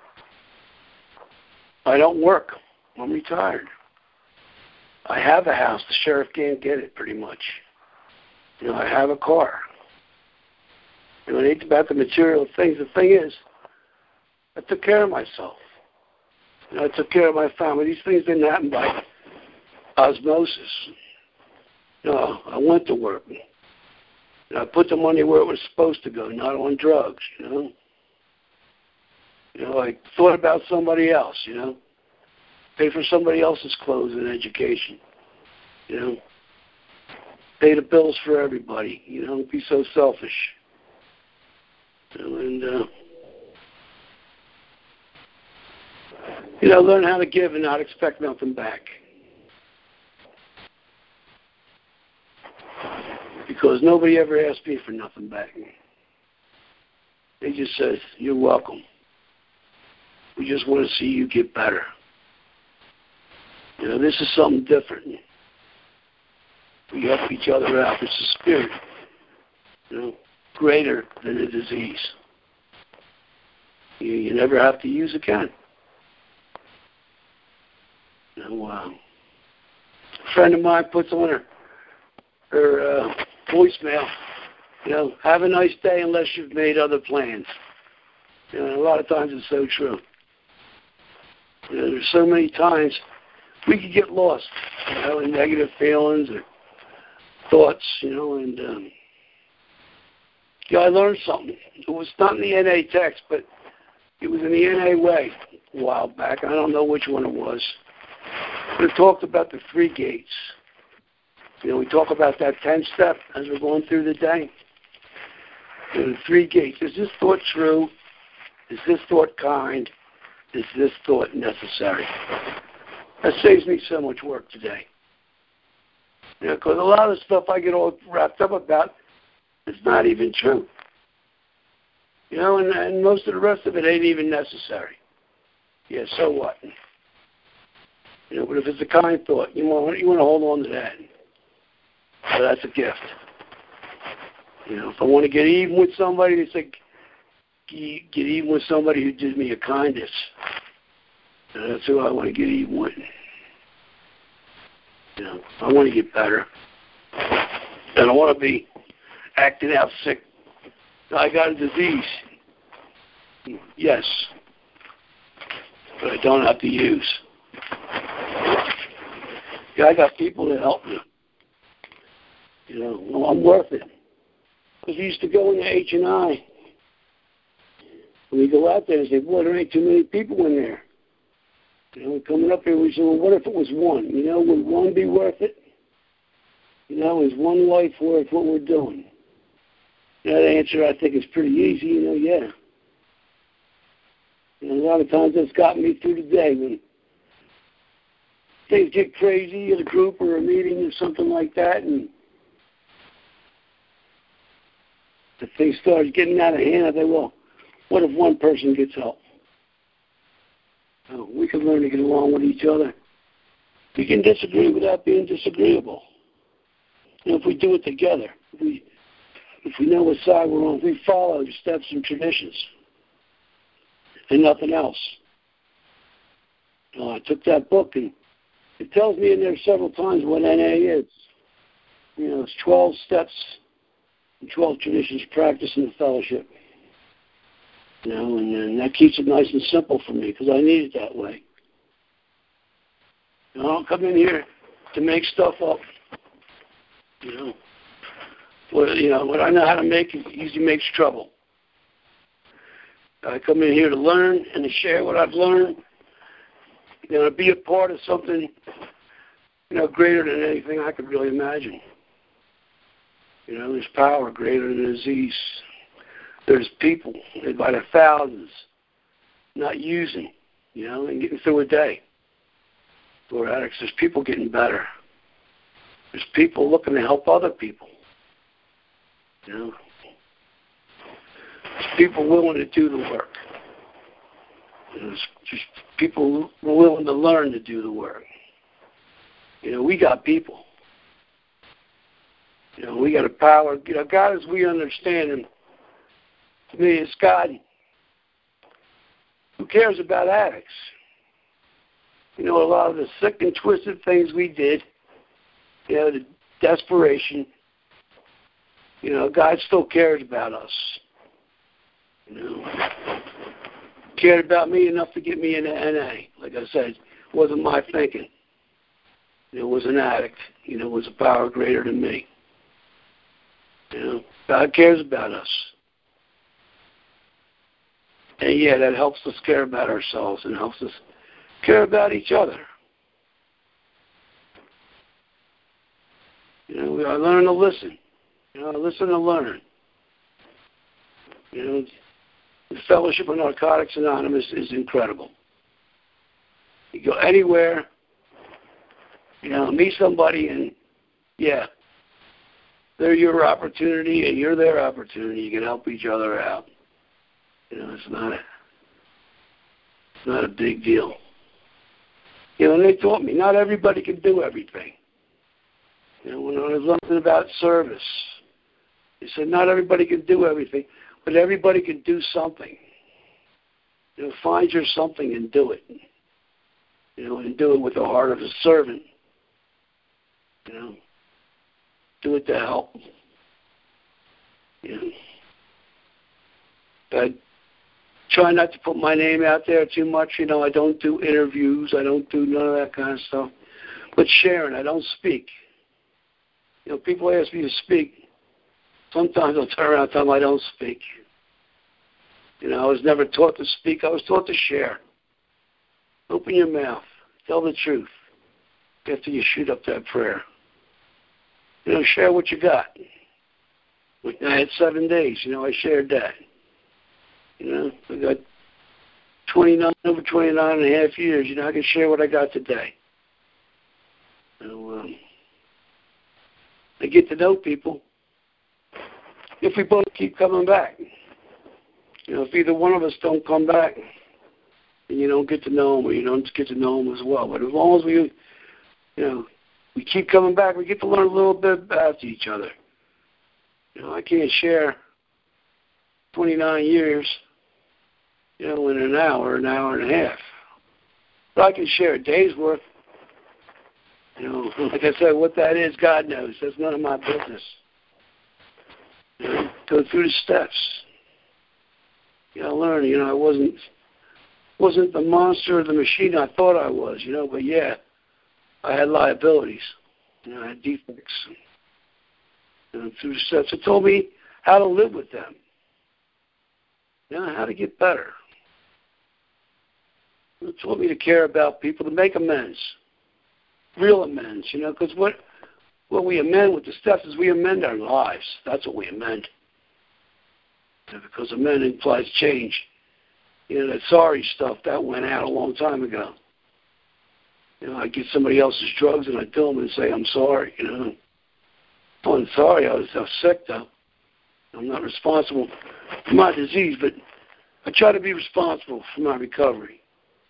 I don't work. I'm retired. I have a house. The sheriff can't get it, pretty much. You know, I have a car. You know, it ain't about the material things. The thing is, I took care of myself. You know, I took care of my family. These things didn't happen by osmosis. You know, I went to work. You know, I put the money where it was supposed to go, not on drugs, you know. You know, I thought about somebody else, you know. Pay for somebody else's clothes and education, you know. Pay the bills for everybody, you know. Don't be so selfish. You know, and, uh, you know, learn how to give and not expect nothing back. Because nobody ever asked me for nothing back. They just said, you're welcome. We just want to see you get better. You know, this is something different. We help each other out. It's a spirit, you know, greater than a disease. You, you never have to use again. You know, uh, a friend of mine puts on her, her uh, voicemail, you know, have a nice day unless you've made other plans. You know, a lot of times it's so true. You know, there's so many times we could get lost, you know, in negative feelings or thoughts, you know, and um, yeah, I learned something. It was not in the N A text, but it was in the N A way a while back. I don't know which one it was. But it talked about the three gates. You know, we talk about that ten step as we're going through the day. You know, the three gates. Is this thought true? Is this thought kind? Is this thought necessary? That saves me so much work today. You know, because a lot of stuff I get all wrapped up about is not even true. You know, and, and most of the rest of it ain't even necessary. Yeah, so what? You know, but if it's a kind thought, you want you want to hold on to that. So that's a gift. You know, if I want to get even with somebody, it's like get even with somebody who did me a kindness. And that's who I want to get even with. You know, I want to get better. I don't want to be acting out sick. I got a disease. Yes. But I don't have to use. Yeah, I got people that help me. You know, well, I'm worth it. Because we used to go into H and I. And we go out there and say, boy, there ain't too many people in there. You know, coming up here, we say, well, what if it was one? You know, would one be worth it? You know, is one life worth what we're doing? That answer, I think, is pretty easy. You know, yeah. And a lot of times that's gotten me through the day when things get crazy at a group or a meeting or something like that, and if things start getting out of hand, I think, well, what if one person gets help? Oh, we can learn to get along with each other. We can disagree without being disagreeable. You know, if we do it together, if we, if we know what side we're on, if we follow the steps and traditions and nothing else. You know, I took that book, and it tells me in there several times what N A is. You know, it's twelve steps and twelve traditions practiced in the fellowship. You know, and, and that keeps it nice and simple for me because I need it that way. You know, I don't come in here to make stuff up. You know, what, you know, what I know how to make it usually makes trouble. I come in here to learn and to share what I've learned. You know, to be a part of something, you know, greater than anything I could really imagine. You know, there's power greater than disease. There's people by the thousands not using, you know, and getting through a day. For addicts, there's people getting better. There's people looking to help other people. You know, it's people willing to do the work. You know, it's just people willing to learn to do the work. You know, we got people. You know, we got a power. You know, God, as we understand Him, to me, it's God who cares about addicts. You know, a lot of the sick and twisted things we did, you know, the desperation, you know, God still cares about us. You know, cared about me enough to get me into N A. Like I said, it wasn't my thinking. It was an addict. You know, it was a power greater than me. You know, God cares about us. And yeah, that helps us care about ourselves and helps us care about each other. You know, we gotta learn to listen. You know, listen and learn. You know, the Fellowship of Narcotics Anonymous is incredible. You go anywhere, you know, meet somebody, and yeah, they're your opportunity and you're their opportunity. You can help each other out. You know, it's not a, it's not a big deal. You know, and they taught me not everybody can do everything. You know, when I was learning about service, they said not everybody can do everything, but everybody can do something. You know, find your something and do it. You know, and do it with the heart of a servant. You know, do it to help. You know, but try not to put my name out there too much. You know, I don't do interviews. I don't do none of that kind of stuff. But sharing, I don't speak. You know, people ask me to speak. Sometimes I'll turn around and tell them I don't speak. You know, I was never taught to speak. I was taught to share. Open your mouth. Tell the truth after you shoot up that prayer. You know, share what you got. I had seven days. You know, I shared that. You know, I got twenty-nine, over twenty-nine and a half years. You know, I can share what I got today. You know, um, I get to know people if we both keep coming back. You know, if either one of us don't come back, then you don't get to know them, or you don't get to know them as well. But as long as we, you know, we keep coming back, we get to learn a little bit about each other. You know, I can't share twenty-nine years, you know, in an hour, an hour and a half. But I can share a day's worth. You know, like I said, what that is, God knows. That's none of my business. You know, go through the steps. You know, learn. You know, I wasn't wasn't the monster or the machine I thought I was. You know, but yeah, I had liabilities. You know, I had defects. You know, through the steps, it told me how to live with them. You know, how to get better. It taught me to care about people, to make amends, real amends. You know, because what what we amend with the steps is we amend our lives. That's what we amend. You know, because amend implies change. You know, that sorry stuff, that went out a long time ago. You know, I get somebody else's drugs and I tell them and say, I'm sorry, you know. Oh, I'm sorry, I was, I was sick though. I'm not responsible for my disease, but I try to be responsible for my recovery.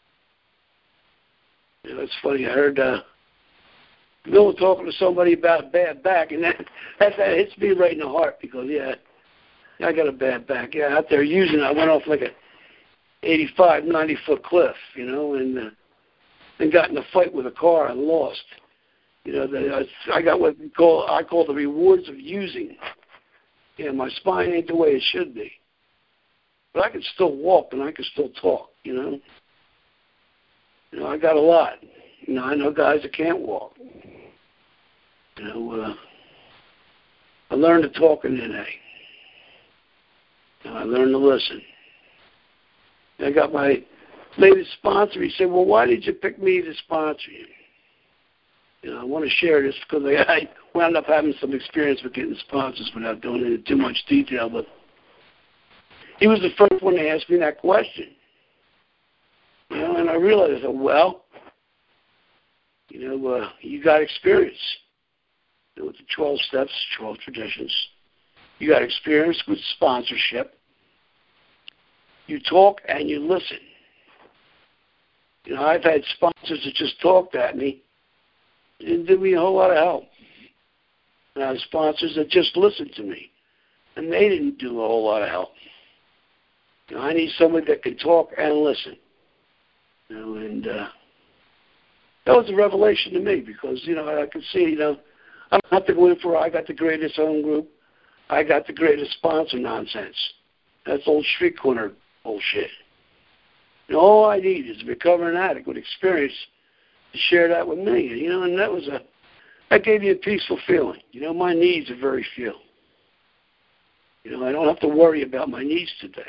You know, it's funny, I heard uh, Bill talking to somebody about a bad back, and that, that, that hits me right in the heart because, yeah, I got a bad back. Yeah, out there using it, I went off like a eighty-five, ninety-foot cliff, you know, and uh, then got in a fight with a car and lost. You know, the, I got what we call, I call the rewards of using. Yeah, my spine ain't the way it should be. But I can still walk and I can still talk, you know. You know, I got a lot. You know, I know guys that can't walk. You know, uh, I learned to talk in N A. You know, I learned to listen. I got my latest sponsor. He said, well, why did you pick me to sponsor you? You know, I want to share this because I, I wound up having some experience with getting sponsors without going into too much detail. But he was the first one to ask me that question. You know, and I realized, well, you know, uh, you got experience. You know, with the twelve steps, twelve traditions. You got experience with sponsorship. You talk and you listen. You know, I've had sponsors that just talked at me and did me a whole lot of help. And I have sponsors that just listened to me, and they didn't do a whole lot of help. You know, I need somebody that can talk and listen. You know, and uh, that was a revelation to me because, you know, I could see, you know, I don't have to go in for I got the greatest home group, I got the greatest sponsor nonsense. That's old street corner bullshit. And all I need is a recovering addict with experience to share that with me. You know, and that was a that gave me a peaceful feeling. You know, my needs are very few. You know, I don't have to worry about my needs today.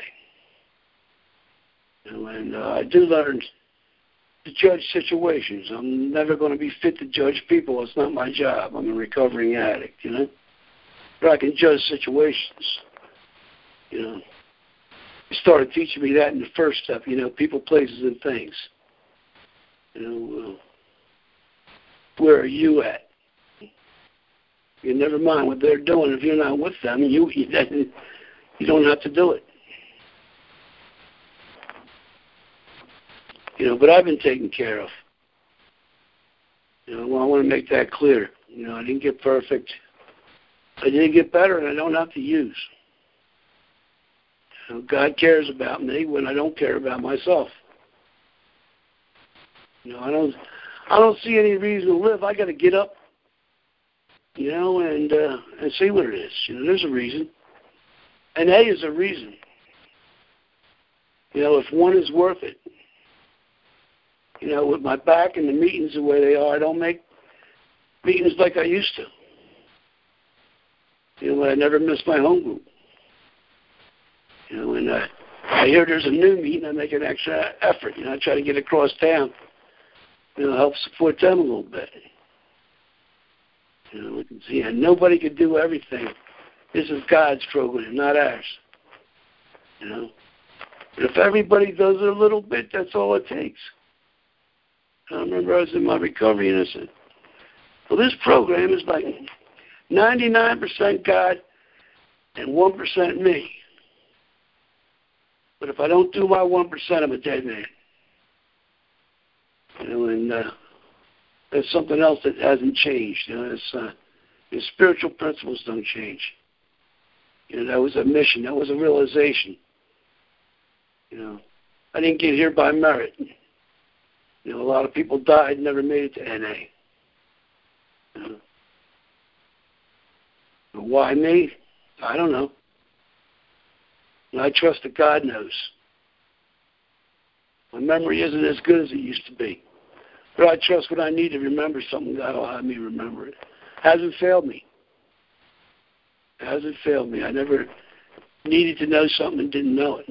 You know, and uh, I do learn to judge situations. I'm never going to be fit to judge people. It's not my job. I'm a recovering addict, you know. But I can judge situations, you know. He started teaching me that in the first step, you know, people, places, and things. You know, uh, where are you at? You never mind what they're doing. If you're not with them, you you don't have to do it. You know, but I've been taken care of. You know, well, I want to make that clear. You know, I didn't get perfect. I didn't get better, and I don't have to use. You know, God cares about me when I don't care about myself. You know, I don't, I don't see any reason to live. I got to get up, you know, and uh, and see what it is. You know, there's a reason, and A is a reason. You know, if one is worth it. You know, with my back and the meetings the way they are, I don't make meetings like I used to. You know, I never miss my home group. You know, and uh, I hear there's a new meeting, I make an extra effort. You know, I try to get across town. You know, help support them a little bit. You know, we can see, and nobody can do everything. This is God's program, not ours. You know, but if everybody does it a little bit, that's all it takes. I remember I was in my recovery and I said, well, this program is like ninety-nine percent God and one percent me. But if I don't do my one percent, I'm a dead man. You know, and uh, there's something else that hasn't changed. You know, it's, uh, the spiritual principles don't change. You know, that was a mission. That was a realization. You know, I didn't get here by merit. You know, a lot of people died and never made it to N A. You know. But why me? I don't know. And I trust that God knows. My memory isn't as good as it used to be. But I trust when I need to remember something, God will have me remember it. Hasn't failed me. It hasn't failed me. I never needed to know something and didn't know it.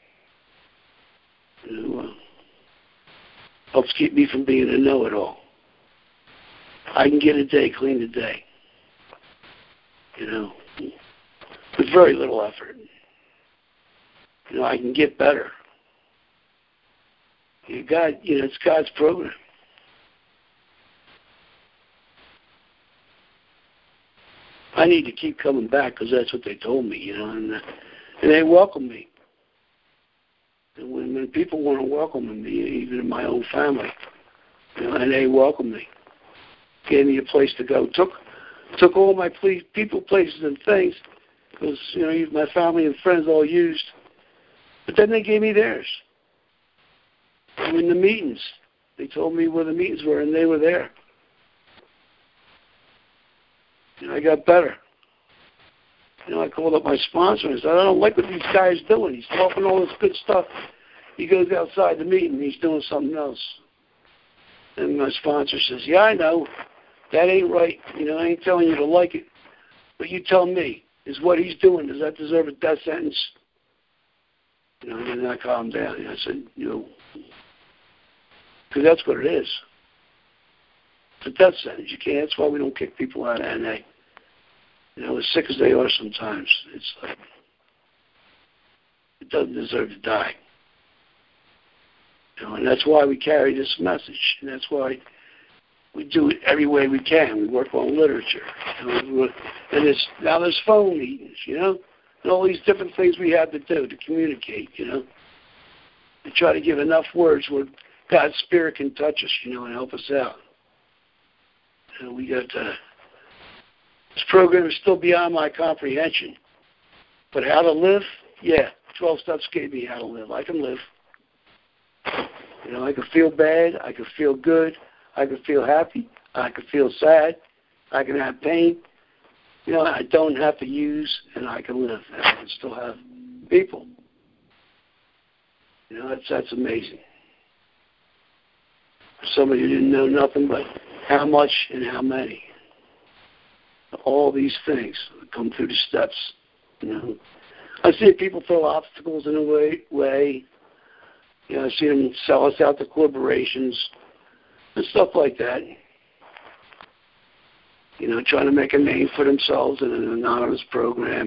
You know, uh, helps keep me from being a know-it-all. I can get a day, clean a day. You know, with very little effort. You know, I can get better. You God, you know, it's God's program. I need to keep coming back because that's what they told me, you know, and, uh, and they welcome me. And when, when people want to welcome me, even in my own family, you know, and they welcomed me, gave me a place to go, took took all my ple- people, places, and things, because, you know, my family and friends all used, but then they gave me theirs. And in the meetings, they told me where the meetings were, and they were there. And I got better. You know, I called up my sponsor and said, I don't like what these guys doing. He's talking all this good stuff. He goes outside the meeting, he's doing something else. And my sponsor says, yeah, I know. That ain't right. You know, I ain't telling you to like it. But you tell me, is what he's doing, does that deserve a death sentence? You know, and then I calmed down. And I said, you know, because that's what it is. It's a death sentence. You can't. That's why we don't kick people out of N A. You know, as sick as they are sometimes, it's like, it doesn't deserve to die. You know, and that's why we carry this message. And that's why we do it every way we can. We work on literature. You know, and it's, now there's phone meetings, you know, and all these different things we have to do to communicate, you know. We try to give enough words where God's Spirit can touch us, you know, and help us out. And we got uh, this program is still beyond my comprehension. But how to live? Yeah, twelve steps gave me how to live. I can live. You know, I can feel bad. I can feel good. I can feel happy. I can feel sad. I can have pain. You know, I don't have to use, and I can live. And I can still have people. You know, that's that's amazing. Somebody who didn't know nothing but how much and how many. All these things come through the steps. You know, I see people throw obstacles in the way. way. You know, I see them sell us out to corporations and stuff like that. You know, trying to make a name for themselves in an anonymous program.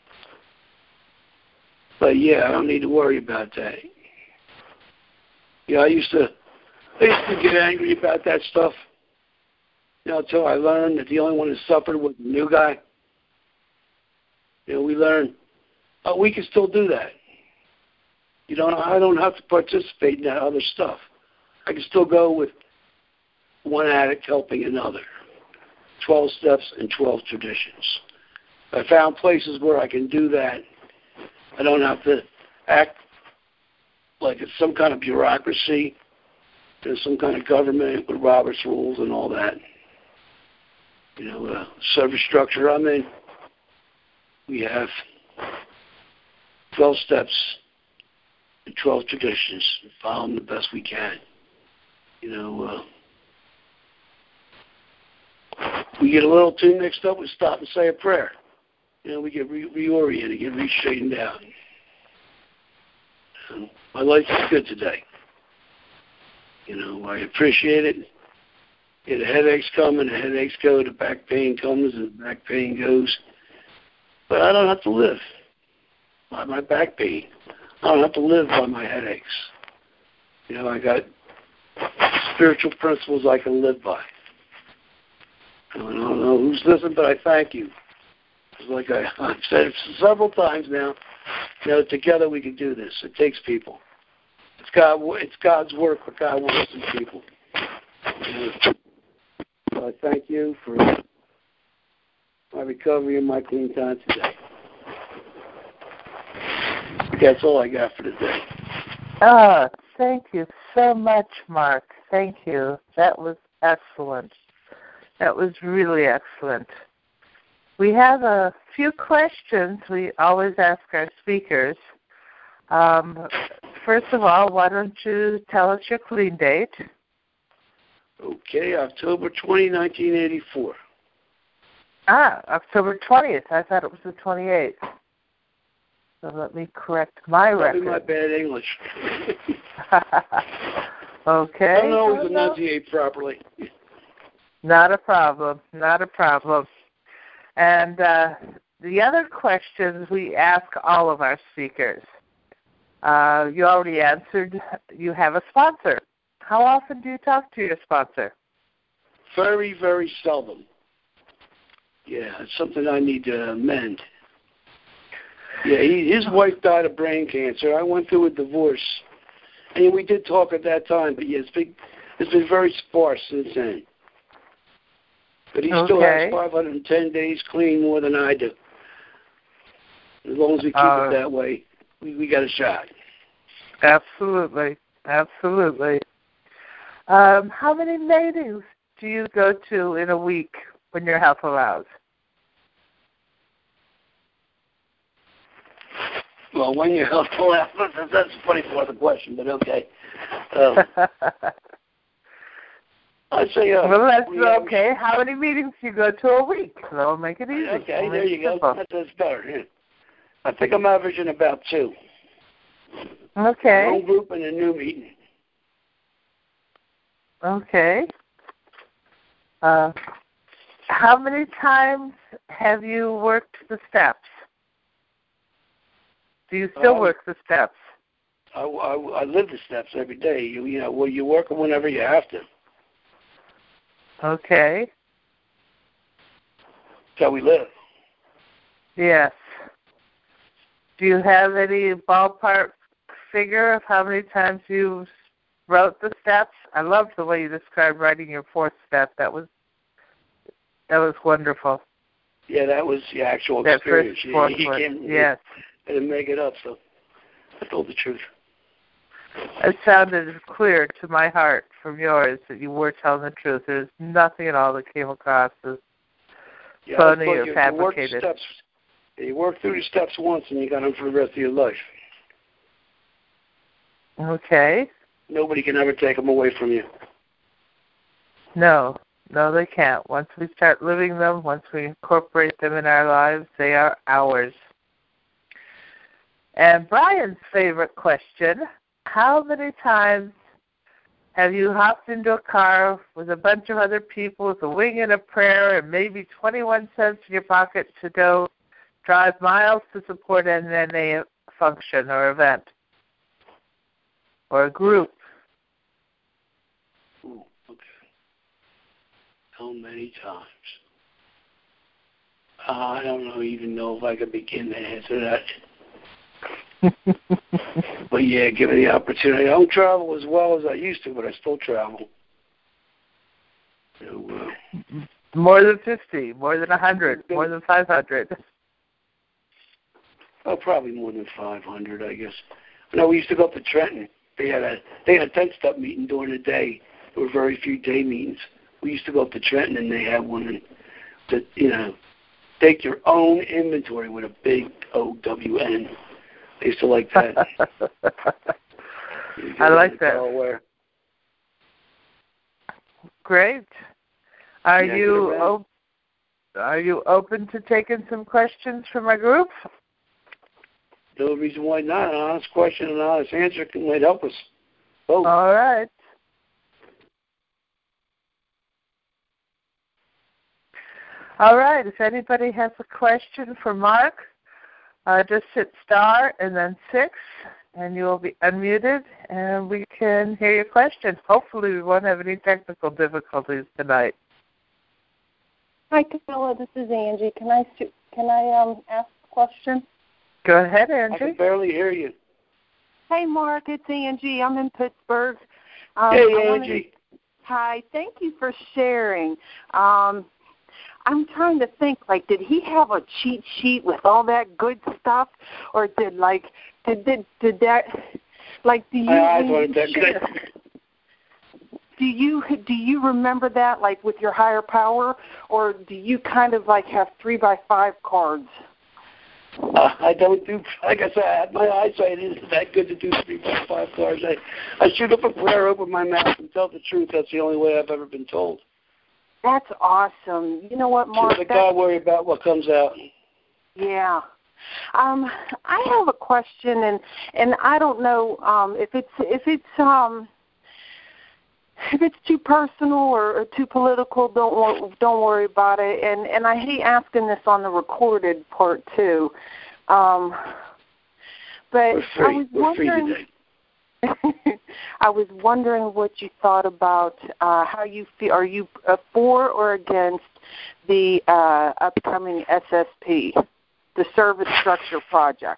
But yeah, I don't need to worry about that. Yeah, I used to, I used to get angry about that stuff. You know, until I learned that the only one who suffered was the new guy. You know, we learned, oh, we can still do that. You don't. I don't have to participate in that other stuff. I can still go with one addict helping another. Twelve steps and twelve traditions. I found places where I can do that. I don't have to act like it's some kind of bureaucracy. There's some kind of government with Robert's rules and all that. You know, uh, service structure I'm in, we have twelve steps and twelve traditions. Follow them the best we can. You know, uh, we get a little too mixed up, we stop and say a prayer. You know, we get re- reoriented, get re-straightened out. Um, my life is good today. You know, I appreciate it. Yeah, the headaches come and the headaches go. The back pain comes and the back pain goes. But I don't have to live by my back pain. I don't have to live by my headaches. You know, I got spiritual principles I can live by. I don't know who's listening, but I thank you. It's like I, I've said it several times now. You know, together we can do this. It takes people. It's God. It's God's work, but God works in people. So I thank you for my recovery and my clean time today. That's all I got for today. Oh, thank you so much, Mark. Thank you. That was excellent. That was really excellent. We have a few questions we always ask our speakers. Um, first of all, why don't you tell us your clean date? Okay, October twentieth, nineteen eighty-four. Ah, October twentieth. I thought it was the twenty-eighth. So let me correct my Probably record. my bad English. Okay. I don't always enunciate properly. Not a problem. Not a problem. And uh, the other questions we ask all of our speakers. Uh, you already answered. You have a sponsor. How often do you talk to your sponsor? Very, very seldom. Yeah, it's something I need to amend. Yeah, he, his wife died of brain cancer. I went through a divorce. And we did talk at that time, but yeah, it's been, it's been very sparse since then. But he okay. still has five hundred ten days clean more than I do. As long as we keep uh, it that way, we, we got a shot. Absolutely. Absolutely. Um, how many meetings do you go to in a week when your health allows? Well, when your health allows, that's a funny part of the question, but okay. Um, I'd say, uh, well, that's okay. Have... How many meetings do you go to a week? That'll make it easy. Okay, we'll there you go. That, that's better. Yeah. I think I'm averaging about two. Okay. One group and a new meeting. Okay. Uh, how many times have you worked the steps? Do you still uh, work the steps? I, I, I live the steps every day. You, you know, well, you work them whenever you have to. Okay. That's how we live. Yes. Do you have any ballpark figure of how many times you wrote the steps? I loved the way you described writing your fourth step. That was that was wonderful. Yeah, that was the actual that experience. First fourth you, you one. can't, Yes. I didn't make it up, so I told the truth. It sounded clear to my heart from yours that you were telling the truth. There's nothing at all that came across as yeah, phony or or you, fabricated. You work, steps, you work through the steps once and you got them for the rest of your life. Okay. Nobody can ever take them away from you. No. No, they can't. Once we start living them, once we incorporate them in our lives, they are ours. And Brian's favorite question, how many times have you hopped into a car with a bunch of other people with a wing and a prayer and maybe twenty-one cents in your pocket to go drive miles to support an N N A function or event or a group? Ooh, okay. How many times? Uh, I don't know, even know if I could begin to answer that. But yeah, give me the opportunity. I don't travel as well as I used to, but I still travel. So, uh, more than fifty, more than one hundred, more than five hundred. Oh, probably more than five hundred, I guess. No, we used to go up to Trenton. They had a they had a ten step meeting during the day. There were very few day meetings. We used to go up to Trenton, and they had one that, you know, take your own inventory with a big O W N. I used to like that. I like that. Great. Are yeah, you op- are you open to taking some questions from our group? No reason why not. An honest question and an honest answer can might help us both. All right. All right. If anybody has a question for Mark, Uh, just hit star and then six, and you will be unmuted, and we can hear your question. Hopefully we won't have any technical difficulties tonight. Hi, Camilla. This is Angie. Can I can I um ask a question? Go ahead, Angie. I can barely hear you. Hey, Mark. It's Angie. I'm in Pittsburgh. Um, hey, I Angie. Wanna, hi. Thank you for sharing. Um, I'm trying to think, like, did he have a cheat sheet with all that good stuff, or did, like, did did, did that, like, do you, I, I you that share, do you do you remember that, like, with your higher power, or do you kind of, like, have three by five cards? Uh, I don't do, like I said, my eyesight isn't that good to do three by five cards. I, I shoot up a prayer, open my mouth, and tell the truth. That's the only way I've ever been told. That's awesome. You know what, Mark? Let God worry about what comes out. Yeah. Um, I have a question, and and I don't know um, if it's if it's um if it's too personal or, or too political. Don't wor- don't worry about it. And and I hate asking this on the recorded part too. Um, but We're free. I was We're wondering. free today. I was wondering what you thought about uh, how you feel. Are you uh, for or against the uh, upcoming S S P, the Service Structure Project?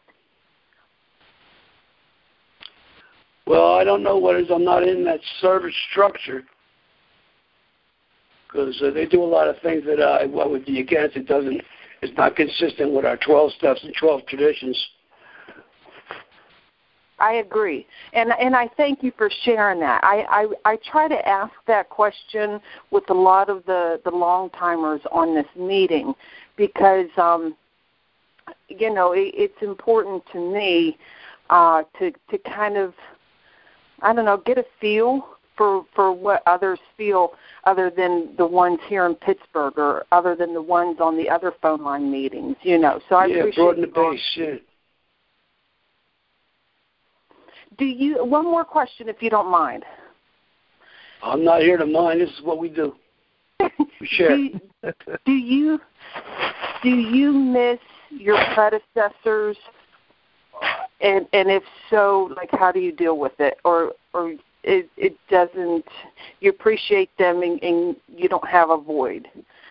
Well, I don't know what it is. I'm not in that service structure because uh, they do a lot of things that I, I would be against. It doesn't. It's not consistent with our twelve steps and twelve traditions. I agree, and and I thank you for sharing that. I, I, I try to ask that question with a lot of the, the long timers on this meeting because um, you know it, it's important to me uh, to to kind of I don't know get a feel for for what others feel other than the ones here in Pittsburgh or other than the ones on the other phone line meetings. You know, so I yeah, appreciate broaden the base. Yeah. Do you one more question, if you don't mind? I'm not here to mind. This is what we do. We share. do, do you do you miss your predecessors? And and if so, like, how do you deal with it? Or or it, it doesn't. You appreciate them, and, and you you don't have a void.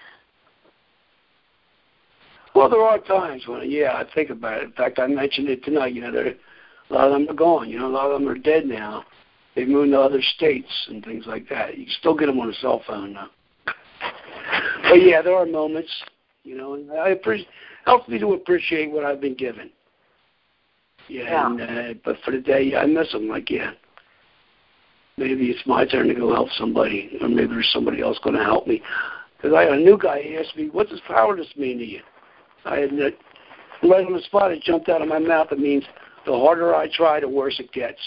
Well, there are times when, yeah, I think about it. In fact, I mentioned it tonight. You know, there, a lot of them are gone. You know, a lot of them are dead now. They've moved to other states and things like that. You can still get them on a cell phone now. But yeah, there are moments. You know, and I appreciate. Helps me to appreciate what I've been given. Yeah, yeah. And, uh, but for the day, yeah, I miss them. Like, yeah, maybe it's my turn to go help somebody, or maybe there's somebody else going to help me. Because I had a new guy, he asked me, what does powerless mean to you? I had, right on the spot, it jumped out of my mouth. It means the harder I try, the worse it gets.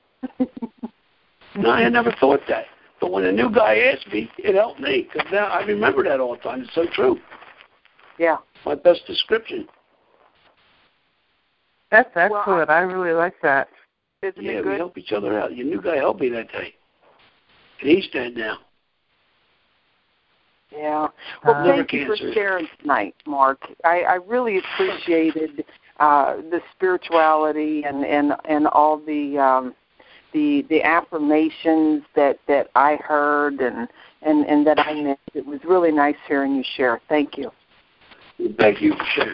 No, I had never thought that. But when a new guy asked me, it helped me, because now I remember that all the time. It's so true. Yeah. My best description. That's excellent. Well, I, I really like that. Isn't yeah, it good? We help each other out. Your new guy helped me that day. And he's dead now. Yeah. Well, uh, thank you for sharing tonight, Mark. I, I really appreciated uh, the spirituality and, and, and all the um, the the affirmations that, that I heard and, and, and that I missed. It was really nice hearing you share. Thank you. Thank you for sharing.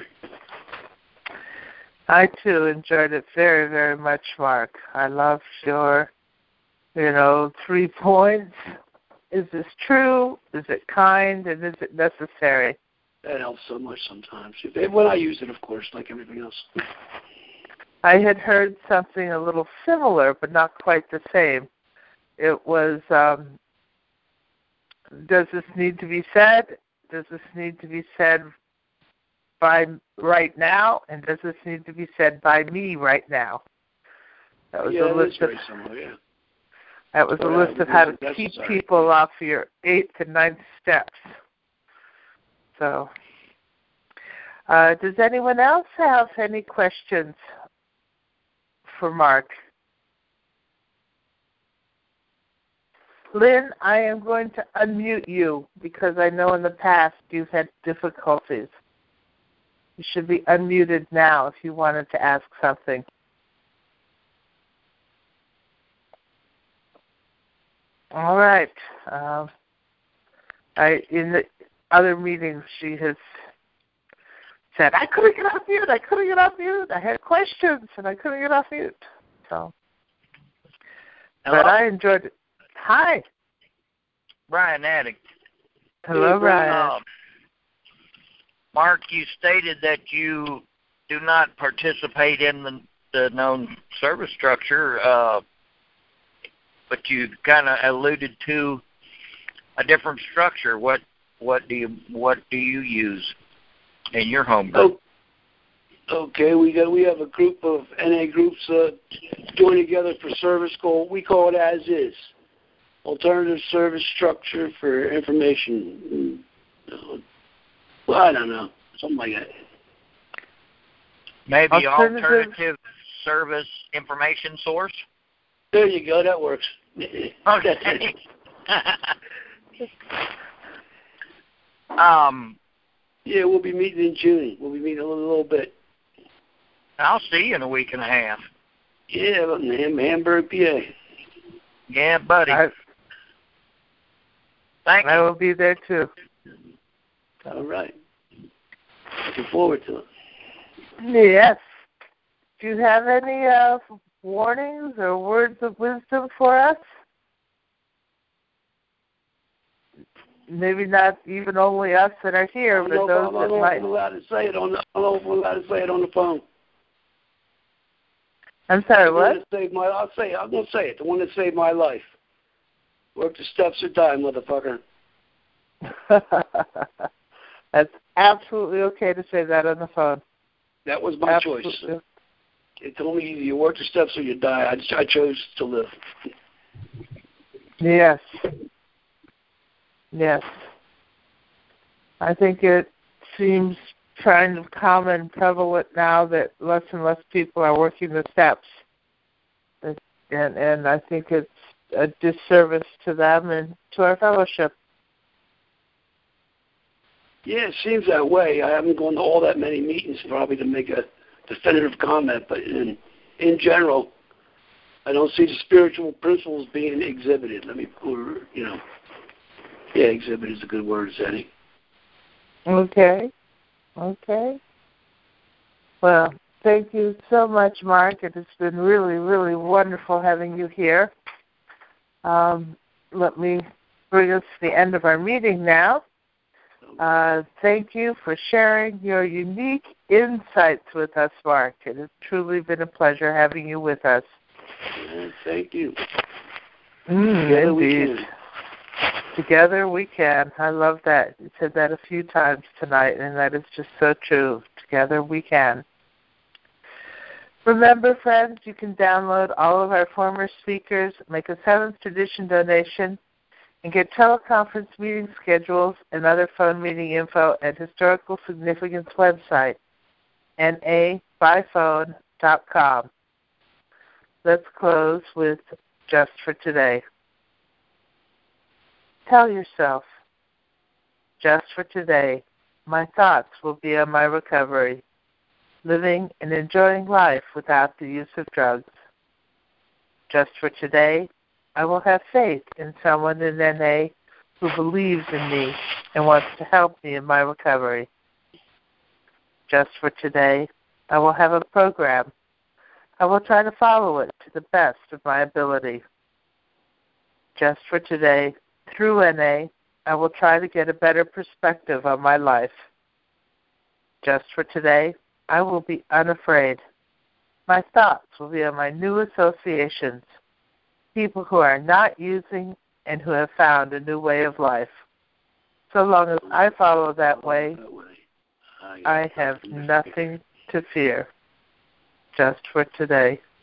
I, too, enjoyed it very, very much, Mark. I loved your, you know, three points. Is this true? Is it kind? And is it necessary? That helps so much sometimes. When I use it, of course, like everything else. I had heard something a little similar, but not quite the same. It was, um, does this need to be said? Does this need to be said by right now? And does this need to be said by me right now? That was yeah, a list of, similar, yeah. That was a oh, list yeah, of how to necessary. keep people off your eighth and ninth steps. So, uh, does anyone else have any questions for Mark? Lynn, I am going to unmute you because I know in the past you've had difficulties. You should be unmuted now if you wanted to ask something. All right. Um, I in the other meetings she has said, I couldn't get off mute, I couldn't get off mute. I had questions and I couldn't get off mute. So, Hello? But I enjoyed it. Hi. Brian Attic. Hello, hey, Brian. Um, Mark, you stated that you do not participate in the, the known service structure, uh, but you kind of alluded to a different structure. What what do you what do you use in your home group? Oh, okay, we got we have a group of N A groups uh, joined together for service goal. We call it as is, alternative service structure for information. Well, I don't know, something like that. Maybe alternative, alternative service information source. There you go. That works. Okay. um. Yeah, we'll be meeting in June. We'll be meeting a little, little bit. I'll see you in a week and a half. Yeah, in Hamburg, P A. Yeah, buddy. I, Thank I you. will be there too. All right. Looking forward to it. Yes. Do you have any uh, warnings or words of wisdom for us? Maybe not even only us that are here, but know, those I that don't might. know if I'm allowed to say it on the, I don't know if I'm allowed to say it on the phone. I'm sorry, the what? One that saved my, I'll say it. I'm going to say it. The one that saved my life. Work the steps or die, motherfucker. That's absolutely okay to say that on the phone. That was my absolutely. choice. It told me you work the steps or you die. I, I chose to live. Yes. Yes. I think it seems kind of common, prevalent now that less and less people are working the steps. And, and I think it's a disservice to them and to our fellowship. Yeah, it seems that way. I haven't gone to all that many meetings probably to make a definitive comment, but in in general, I don't see the spiritual principles being exhibited. Let me, or, you know, Yeah, exhibit is a good word, Zeddy. Okay. Okay. Well, thank you so much, Mark. It has been really, really wonderful having you here. Um, let me bring us to the end of our meeting now. Uh, thank you for sharing your unique insights with us, Mark. It has truly been a pleasure having you with us. Yeah, thank you. Mm, Together indeed. we can. Together we can. I love that. You said that a few times tonight, and that is just so true. Together we can. Remember, friends, you can download all of our former speakers, make a seventh tradition donation, and get teleconference meeting schedules and other phone meeting info at Historical Significance website, N A by phone dot com. Let's close with Just for Today. Tell yourself, just for today, my thoughts will be on my recovery, living and enjoying life without the use of drugs. Just for today, I will have faith in someone in N A who believes in me and wants to help me in my recovery. Just for today, I will have a program. I will try to follow it to the best of my ability. Just for today, through N A, I will try to get a better perspective on my life. Just for today, I will be unafraid. My thoughts will be on my new associations, people who are not using and who have found a new way of life. So long as I follow that way, I have nothing to fear. Just for today.